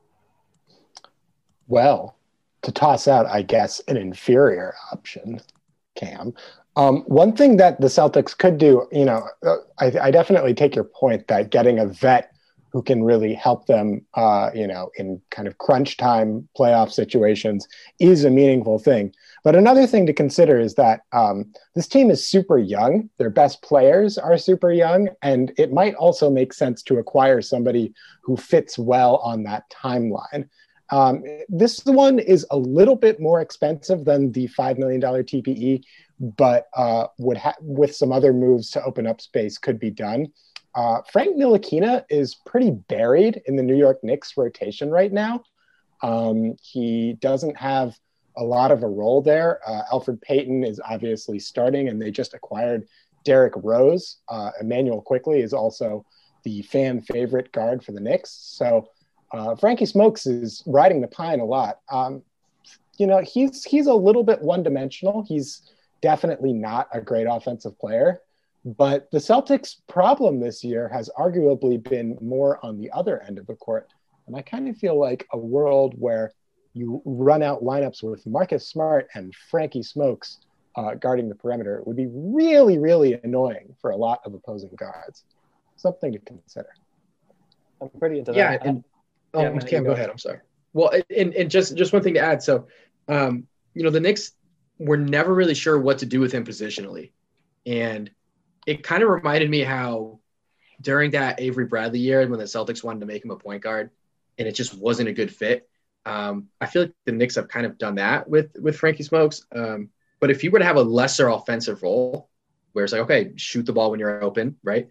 [SPEAKER 3] Well, to toss out, I guess, an inferior option, Cam. Um, one thing that the Celtics could do, you know, I, I definitely take your point that getting a vet who can really help them, uh, you know, in kind of crunch time playoff situations is a meaningful thing. But another thing to consider is that um, this team is super young. Their best players are super young, and it might also make sense to acquire somebody who fits well on that timeline. Um, this one is a little bit more expensive than the five million dollars T P E, but uh, would ha- with some other moves to open up space could be done. Uh, Frank Ntilikina is pretty buried in the New York Knicks rotation right now. Um, he doesn't have a lot of a role there. Uh, Alfred Payton is obviously starting, and they just acquired Derrick Rose. Uh, Emmanuel Quickley is also the fan favorite guard for the Knicks. So uh, Frankie Smokes is riding the pine a lot. Um, you know, he's he's a little bit one-dimensional. He's definitely not a great offensive player. But the Celtics' problem this year has arguably been more on the other end of the court. And I kind of feel like a world where you run out lineups with Marcus Smart and Frankie Smokes uh, guarding the perimeter would be really, really annoying for a lot of opposing guards. Something to consider.
[SPEAKER 4] I'm pretty into
[SPEAKER 5] yeah,
[SPEAKER 4] that.
[SPEAKER 5] And,
[SPEAKER 4] yeah,
[SPEAKER 5] um, Cam, go ahead. I'm sorry. Well, and, and just, just one thing to add. So, um, you know, the Knicks were never really sure what to do with him positionally. And it kind of reminded me how during that Avery Bradley year when the Celtics wanted to make him a point guard and it just wasn't a good fit. Um, I feel like the Knicks have kind of done that with, with Frankie Smokes. Um, but if you were to have a lesser offensive role where it's like, okay, shoot the ball when you're open, right?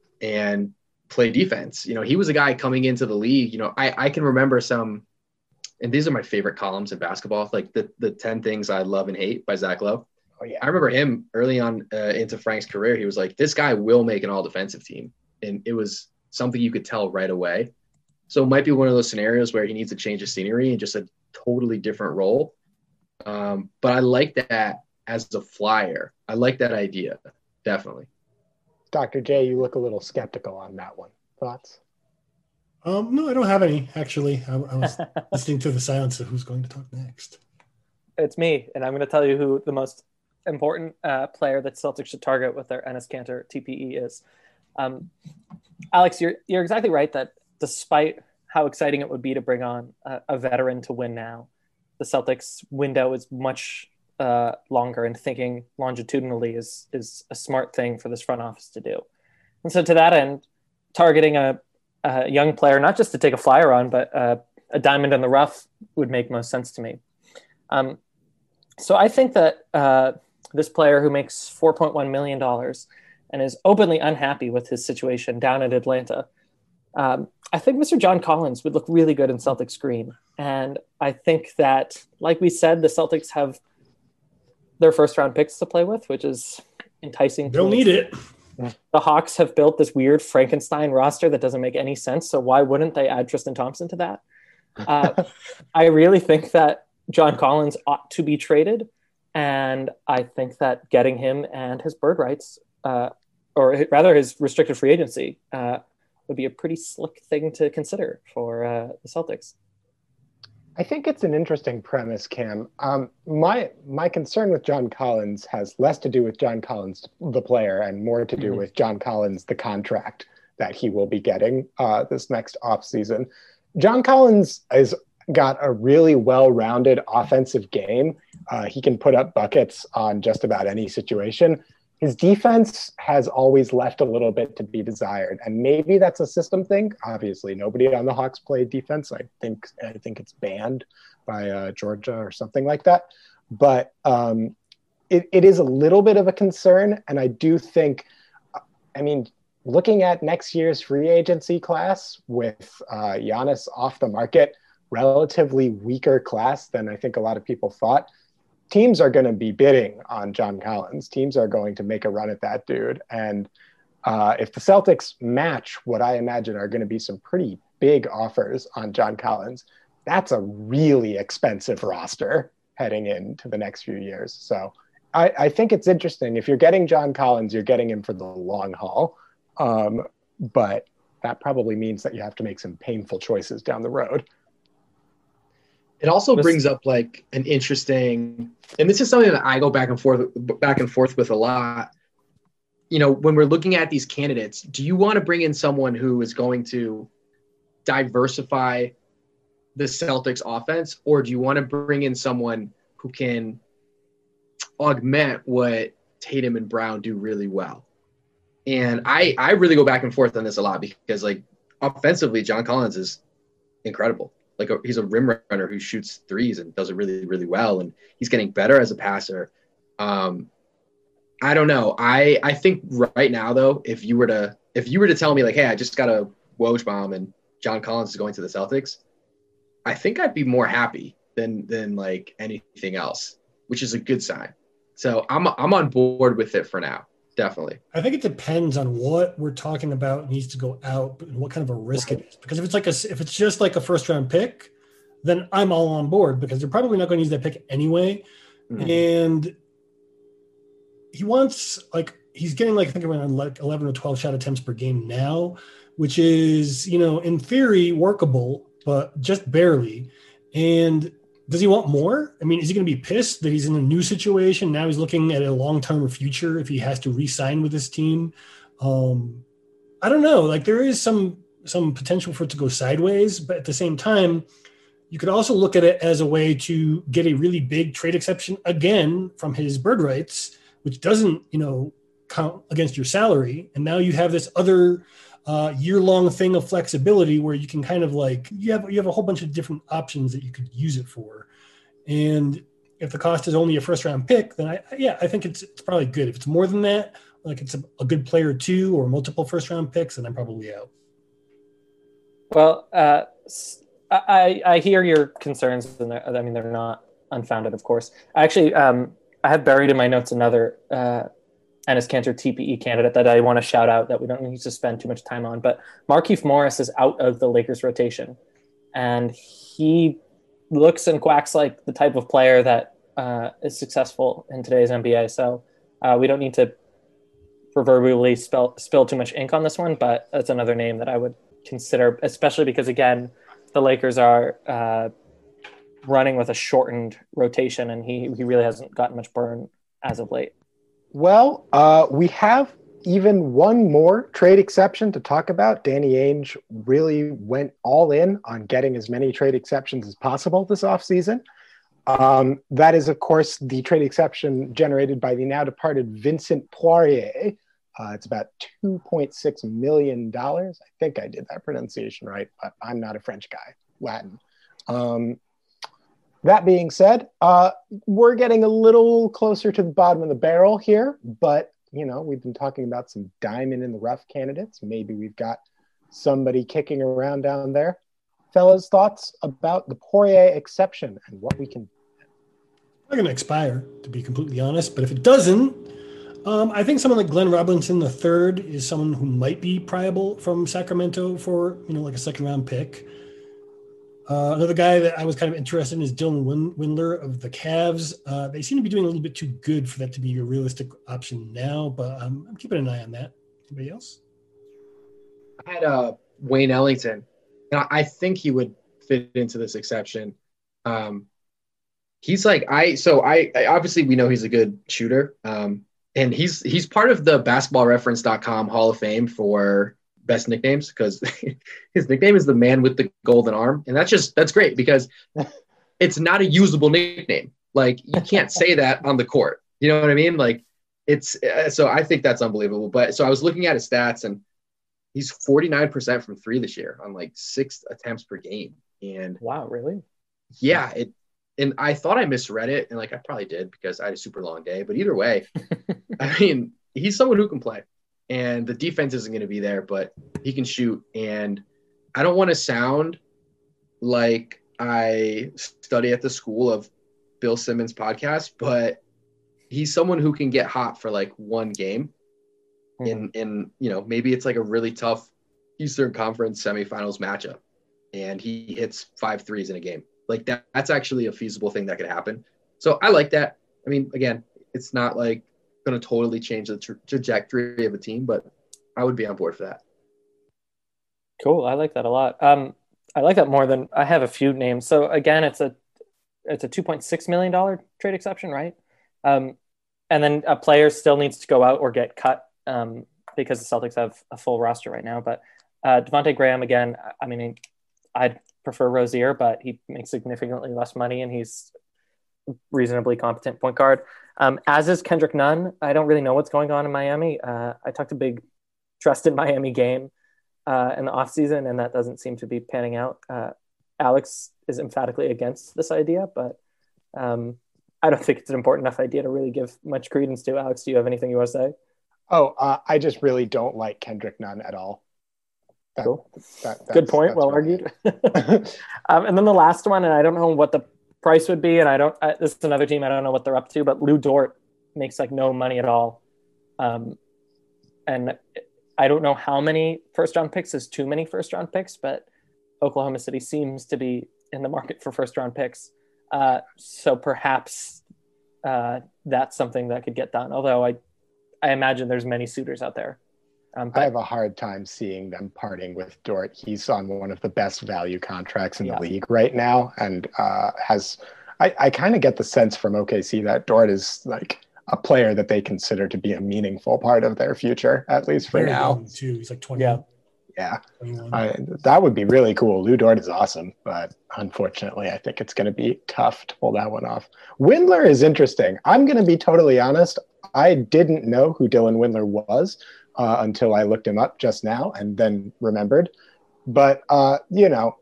[SPEAKER 5] And play defense. You know, he was a guy coming into the league. You know, I, I can remember some, and these are my favorite columns in basketball, like the, the ten things I love and hate by Zach Lowe.
[SPEAKER 3] Oh, yeah.
[SPEAKER 5] I remember him early on uh, into Frank's career. He was like, this guy will make an all defensive team. And it was something you could tell right away. So it might be one of those scenarios where he needs to change of scenery and just a totally different role. Um, but I like that as a flyer. I like that idea. Definitely.
[SPEAKER 3] Doctor J, you look a little skeptical on that one. Thoughts?
[SPEAKER 6] Um, no, I don't have any, actually. I, I was listening to the silence of who's going to talk next.
[SPEAKER 4] It's me, and I'm going to tell you who the most important uh, player that Celtics should target with their Enes Kanter T P E is. Um, Alex, you're you're exactly right that despite how exciting it would be to bring on a, a veteran to win now, the Celtics window is much uh, longer, and thinking longitudinally is is a smart thing for this front office to do. And so to that end, targeting a, a young player, not just to take a flyer on, but uh, a diamond in the rough would make most sense to me. Um, so I think that uh, this player who makes four point one million dollars and is openly unhappy with his situation down at Atlanta, um, I think Mister John Collins would look really good in Celtics green. And I think that, like we said, the Celtics have their first round picks to play with, which is enticing.
[SPEAKER 6] They'll need it.
[SPEAKER 4] The Hawks have built this weird Frankenstein roster that doesn't make any sense. So why wouldn't they add Tristan Thompson to that? Uh, I really think that John Collins ought to be traded. And I think that getting him and his bird rights, uh, or rather his restricted free agency, uh, would be a pretty slick thing to consider for uh, the Celtics.
[SPEAKER 3] I think it's an interesting premise, Cam. Um, my my concern with John Collins has less to do with John Collins, the player, and more to do mm-hmm. with John Collins, the contract that he will be getting uh, this next offseason. John Collins has got a really well-rounded offensive game. Uh, he can put up buckets on just about any situation. His defense has always left a little bit to be desired, and maybe that's a system thing. Obviously, nobody on the Hawks play defense. I think I think it's banned by uh, Georgia or something like that. But um, it, it is a little bit of a concern, and I do think, I mean, looking at next year's free agency class with uh, Giannis off the market, relatively weaker class than I think a lot of people thought. Teams are going to be bidding on John Collins. Teams are going to make a run at that dude. And uh, if the Celtics match what I imagine are going to be some pretty big offers on John Collins, that's a really expensive roster heading into the next few years. So I, I think it's interesting. If you're getting John Collins, you're getting him for the long haul. Um, but that probably means that you have to make some painful choices down the road.
[SPEAKER 5] It also brings up like an interesting, and this is something that I go back and forth, back and forth with a lot. You know, when we're looking at these candidates, do you want to bring in someone who is going to diversify the Celtics offense, or do you want to bring in someone who can augment what Tatum and Brown do really well? And I, I really go back and forth on this a lot because, like, offensively, John Collins is incredible. Like, a, he's a rim runner who shoots threes and does it really, really well. And he's getting better as a passer. Um, I don't know. I, I think right now, though, if you were to if you were to tell me, like, hey, I just got a Woj bomb and John Collins is going to the Celtics, I think I'd be more happy than than like anything else, which is a good sign. So I'm I'm on board with it for now. Definitely.
[SPEAKER 6] I think it depends on what we're talking about needs to go out and what kind of a risk it is. Because if it's like a, if it's just like a first round pick, then I'm all on board because they're probably not going to use that pick anyway. Mm-hmm. And he wants like, he's getting like, I think around like eleven or twelve shot attempts per game now, which is, you know, in theory workable, but just barely. And does he want more? I mean, is he going to be pissed that he's in a new situation? Now he's looking at a long-term future if he has to re-sign with this team. Um, I don't know. Like there is some some potential for it to go sideways, but at the same time, you could also look at it as a way to get a really big trade exception again from his bird rights, which doesn't, you know, count against your salary. And now you have this other uh, year-long thing of flexibility where you can kind of like, you have, you have a whole bunch of different options that you could use it for. And if the cost is only a first round pick, then I, yeah, I think it's, it's probably good. If it's more than that, like it's a, a good player too, or multiple first round picks, then I'm probably out.
[SPEAKER 4] Well, uh, I, I hear your concerns, and I mean, they're not unfounded, of course. Actually, um, I have buried in my notes another uh, Enes Kanter T P E candidate that I want to shout out that we don't need to spend too much time on. But Markieff Morris is out of the Lakers rotation, and he looks and quacks like the type of player that uh, is successful in today's N B A. So uh, we don't need to proverbially spill, spill too much ink on this one, but that's another name that I would consider, especially because, again, the Lakers are uh, running with a shortened rotation, and he, he really hasn't gotten much burn as of late.
[SPEAKER 3] Well, uh, we have even one more trade exception to talk about. Danny Ainge really went all in on getting as many trade exceptions as possible this offseason. Um, that is, of course, the trade exception generated by the now departed Vincent Poirier. Uh, it's about two point six million dollars. I think I did that pronunciation right, but I'm not a French guy, Latin. Um, that being said, uh, we're getting a little closer to the bottom of the barrel here, but you know, we've been talking about some diamond in the rough candidates. Maybe we've got somebody kicking around down there. Fellas, thoughts about the Poirier exception and what we can do?
[SPEAKER 6] It's not going to expire, to be completely honest, but if it doesn't, um, I think someone like Glenn Robinson the third is someone who might be priable from Sacramento for, you know, like a second round pick. Uh, another guy that I was kind of interested in is Dylan Win- Windler of the Cavs. Uh, they seem to be doing a little bit too good for that to be a realistic option now, but um, I'm keeping an eye on that. Anybody else?
[SPEAKER 5] I had uh, Wayne Ellington, and I, I think he would fit into this exception. Um, he's like I. So I, I obviously we know he's a good shooter, um, and he's he's part of the basketball reference dot com Hall of Fame for best nicknames, because his nickname is the man with the golden arm. And that's just, that's great because it's not a usable nickname. Like you can't say that on the court. You know what I mean? Like it's, uh, so I think that's unbelievable. But so I was looking at his stats and he's forty-nine percent from three this year on like six attempts per game. And
[SPEAKER 4] wow, really?
[SPEAKER 5] Yeah. It, and I thought I misread it. And like, I probably did because I had a super long day, but either way, I mean, he's someone who can play. And the defense isn't going to be there, but he can shoot. And I don't want to sound like I study at the school of Bill Simmons podcast, but he's someone who can get hot for like one game. Mm-hmm. In, in, you know, maybe it's like a really tough Eastern Conference semifinals matchup and he hits five threes in a game. Like that, that's actually a feasible thing that could happen. So I like that. I mean, again, it's not like going to totally change the tra- trajectory of a team, but I would be on board for that.
[SPEAKER 4] Cool. I like that a lot. Um, I like that more than I have a few names. So again, it's a it's a two point six million dollars trade exception, right? Um, and then a player still needs to go out or get cut um, because the Celtics have a full roster right now. But uh, Devontae Graham, again, I mean, I'd prefer Rozier, but he makes significantly less money and he's a reasonably competent point guard. Um, as is Kendrick Nunn. I don't really know what's going on in Miami. Uh, I talked a big trusted Miami game uh, in the offseason, and that doesn't seem to be panning out. Uh, Alex is emphatically against this idea, but um, I don't think it's an important enough idea to really give much credence to. Alex, do you have anything you want to say?
[SPEAKER 3] Oh, uh, I just really don't like Kendrick Nunn at all. That,
[SPEAKER 4] cool.
[SPEAKER 3] That,
[SPEAKER 4] Good point. Well
[SPEAKER 3] really
[SPEAKER 4] argued. um, and then the last one, and I don't know what the price would be, and I don't. I, this is another team I don't know what they're up to, but Lou Dort makes like no money at all, um, and I don't know how many first round picks is too many first round picks, but Oklahoma City seems to be in the market for first round picks, uh, so perhaps uh, that's something that could get done. Although I, I imagine there's many suitors out there. Um, but,
[SPEAKER 3] I have a hard time seeing them parting with Dort. He's on one of the best value contracts in
[SPEAKER 4] yeah.
[SPEAKER 3] the league right now, and uh, has. I, I kind of get the sense from O K C that Dort is like a player that they consider to be a meaningful part of their future, at least for
[SPEAKER 6] Very
[SPEAKER 3] now.
[SPEAKER 6] young, too. He's like twenty.
[SPEAKER 4] Yeah,
[SPEAKER 3] yeah.
[SPEAKER 6] twenty-one.
[SPEAKER 3] I, that would be really cool. Lou Dort is awesome, but unfortunately, I think it's going to be tough to pull that one off. Windler is interesting. I'm going to be totally honest. I didn't know who Dylan Windler was. Uh, until I looked him up just now and then remembered. But, uh, you know,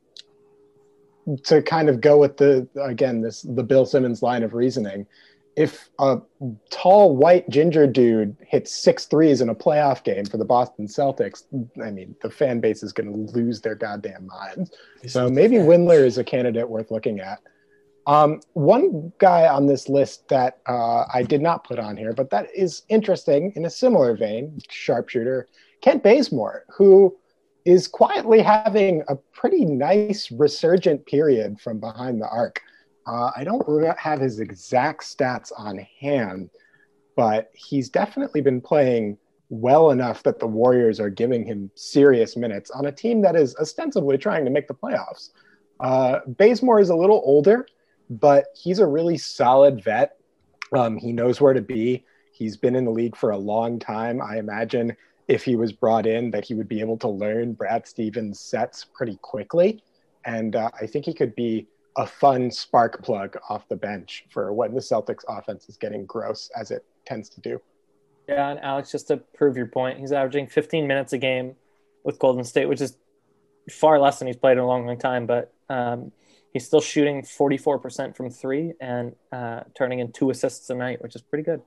[SPEAKER 3] to kind of go with the, again, this the Bill Simmons line of reasoning, if a tall, white, ginger dude hits six threes in a playoff game for the Boston Celtics, I mean, the fan base is going to lose their goddamn minds. So maybe Windler is a candidate worth looking at. Um, one guy on this list that uh, I did not put on here, but that is interesting in a similar vein, sharpshooter, Kent Bazemore, who is quietly having a pretty nice resurgent period from behind the arc. Uh, I don't have his exact stats on hand, but he's definitely been playing well enough that the Warriors are giving him serious minutes on a team that is ostensibly trying to make the playoffs. Uh, Bazemore is a little older, but he's a really solid vet. Um, he knows where to be. He's been in the league for a long time. I imagine if he was brought in that he would be able to learn Brad Stevens' sets pretty quickly. And uh, I think he could be a fun spark plug off the bench for when the Celtics offense is getting gross, as it tends to do.
[SPEAKER 4] Yeah, and Alex, just to prove your point, he's averaging fifteen minutes a game with Golden State, which is far less than he's played in a long, long time, but um, he's still shooting forty-four percent from three and uh, turning in two assists a night, which is pretty good.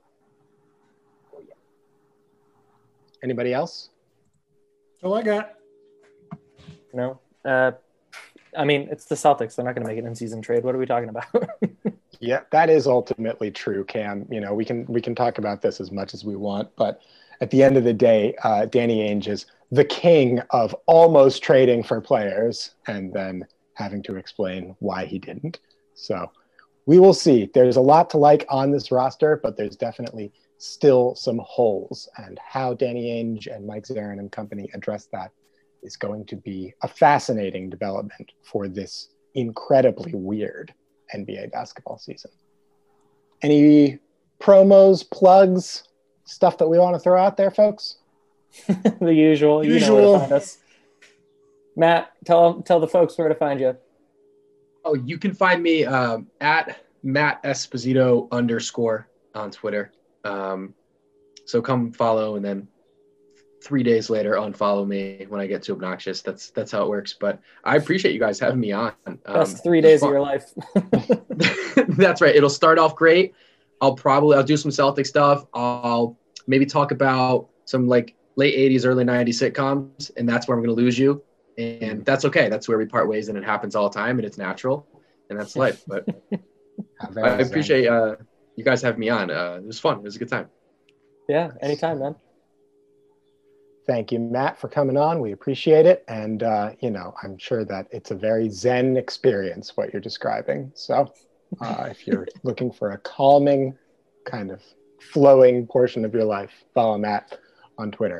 [SPEAKER 3] Anybody else?
[SPEAKER 6] Oh, I got.
[SPEAKER 4] No. Uh, I mean, it's the Celtics. They're not going to make an in-season trade. What are we talking about?
[SPEAKER 3] Yeah, that is ultimately true, Cam. You know, we can we can talk about this as much as we want, but at the end of the day, uh, Danny Ainge is the king of almost trading for players and then having to explain why he didn't. So we will see. There's a lot to like on this roster, but there's definitely still some holes, and how Danny Ainge and Mike Zarin and company address that is going to be a fascinating development for this incredibly weird N B A basketball season. Any promos, plugs, stuff that we want to throw out there, folks?
[SPEAKER 4] The usual. You
[SPEAKER 6] Usual.
[SPEAKER 4] know where to find us. Matt, tell tell the folks where to find you.
[SPEAKER 5] Oh, you can find me um, at Matt Esposito underscore on Twitter. Um, so come follow, and then three days later unfollow me when I get too obnoxious. That's that's how it works. But I appreciate you guys having me on. Um,
[SPEAKER 4] Best three days of your life.
[SPEAKER 5] That's right. It'll start off great. I'll probably I'll do some Celtic stuff. I'll maybe talk about some like late eighties, early nineties sitcoms, and that's where I'm going to lose you. And that's okay. That's where we part ways, and it happens all the time, and it's natural, and that's life. But I appreciate uh, you guys having me on. Uh, it was fun. It was a good time.
[SPEAKER 4] Yeah, anytime, man.
[SPEAKER 3] Thank you, Matt, for coming on. We appreciate it. And, uh, you know, I'm sure that it's a very zen experience, what you're describing. So uh, if you're looking for a calming kind of flowing portion of your life. Follow Matt on Twitter.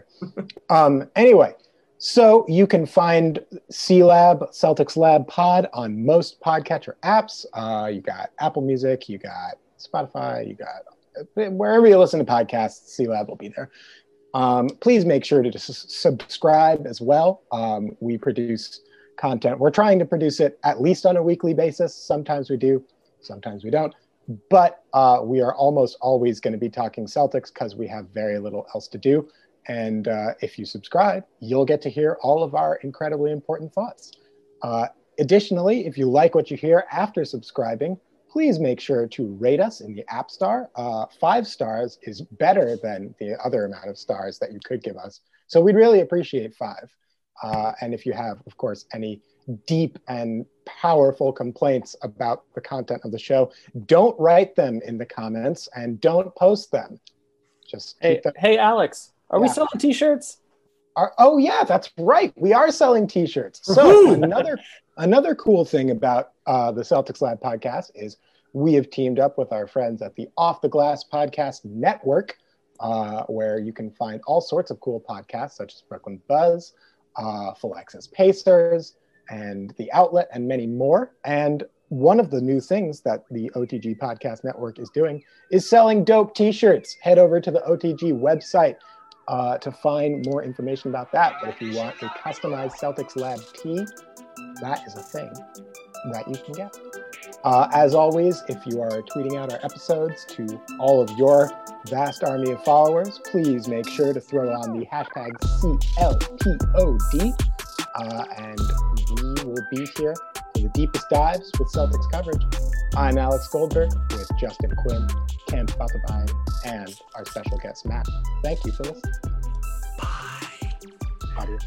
[SPEAKER 3] um, anyway, so you can find C Lab, Celtics Lab Pod on most podcatcher apps. Uh, you got Apple Music, you got Spotify, you got wherever you listen to podcasts, C Lab will be there. Um, please make sure to just subscribe as well. Um, we produce content. We're trying to produce it at least on a weekly basis. Sometimes we do, sometimes we don't. But uh, we are almost always going to be talking Celtics because we have very little else to do. And uh, if you subscribe, you'll get to hear all of our incredibly important thoughts. Uh, additionally, if you like what you hear after subscribing, please make sure to rate us in the App Store. Uh, five stars is better than the other amount of stars that you could give us. So we'd really appreciate five. Uh, and if you have, of course, any deep and powerful complaints about the content of the show, don't write them in the comments and don't post them. Just
[SPEAKER 4] hey,
[SPEAKER 3] keep them.
[SPEAKER 4] Hey, Alex, are
[SPEAKER 3] Yeah.
[SPEAKER 4] we selling T-shirts?
[SPEAKER 3] Are, oh yeah, that's right. We are selling T-shirts. So another another cool thing about uh, the Celtics Lab podcast is we have teamed up with our friends at the Off the Glass Podcast Network, uh, where you can find all sorts of cool podcasts such as Brooklyn Buzz, uh, Full Access Pacers, and The Outlet, and many more. And one of the new things that the O T G Podcast Network is doing is selling dope T-shirts. Head over to the O T G website uh, to find more information about that. But if you want a customized Celtics Lab tee, that is a thing that you can get. Uh, as always, if you are tweeting out our episodes to all of your vast army of followers, please make sure to throw on the hashtag C L P O D. Uh, and we will be here for the deepest dives with Celtics coverage. I'm Alex Goldberg with Justin Quinn, Cam Fatabine, and our special guest, Matt. Thank you for listening. Bye. Adios.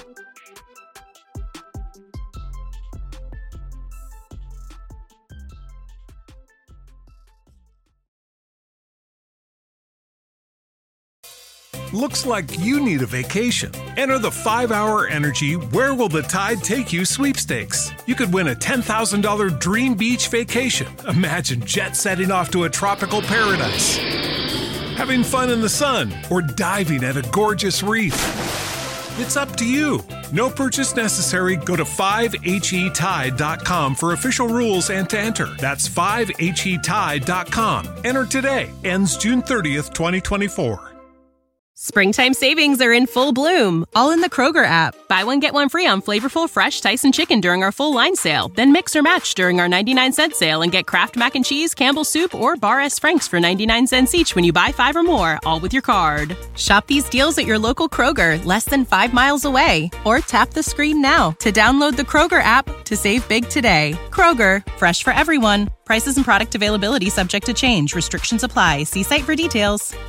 [SPEAKER 7] Looks like you need a vacation. Enter the five hour Energy Where Will the Tide Take You sweepstakes. You could win a ten thousand dollars dream beach vacation. Imagine jet setting off to a tropical paradise, having fun in the sun, or diving at a gorgeous reef. It's up to you. No purchase necessary. Go to five H E tide dot com for official rules and to enter. That's five H E tide dot com. Enter today. Ends June thirtieth, twenty twenty-four.
[SPEAKER 8] Springtime savings are in full bloom, all in the Kroger app. Buy one, get one free on flavorful fresh Tyson chicken during our full line sale. Then mix or match during our ninety-nine cent sale and get Kraft Mac and Cheese, Campbell's Soup, or Bar S. Frank's for ninety-nine cents each when you buy five or more, all with your card. Shop these deals at your local Kroger, less than five miles away. Or tap the screen now to download the Kroger app to save big today. Kroger, fresh for everyone. Prices and product availability subject to change. Restrictions apply. See site for details.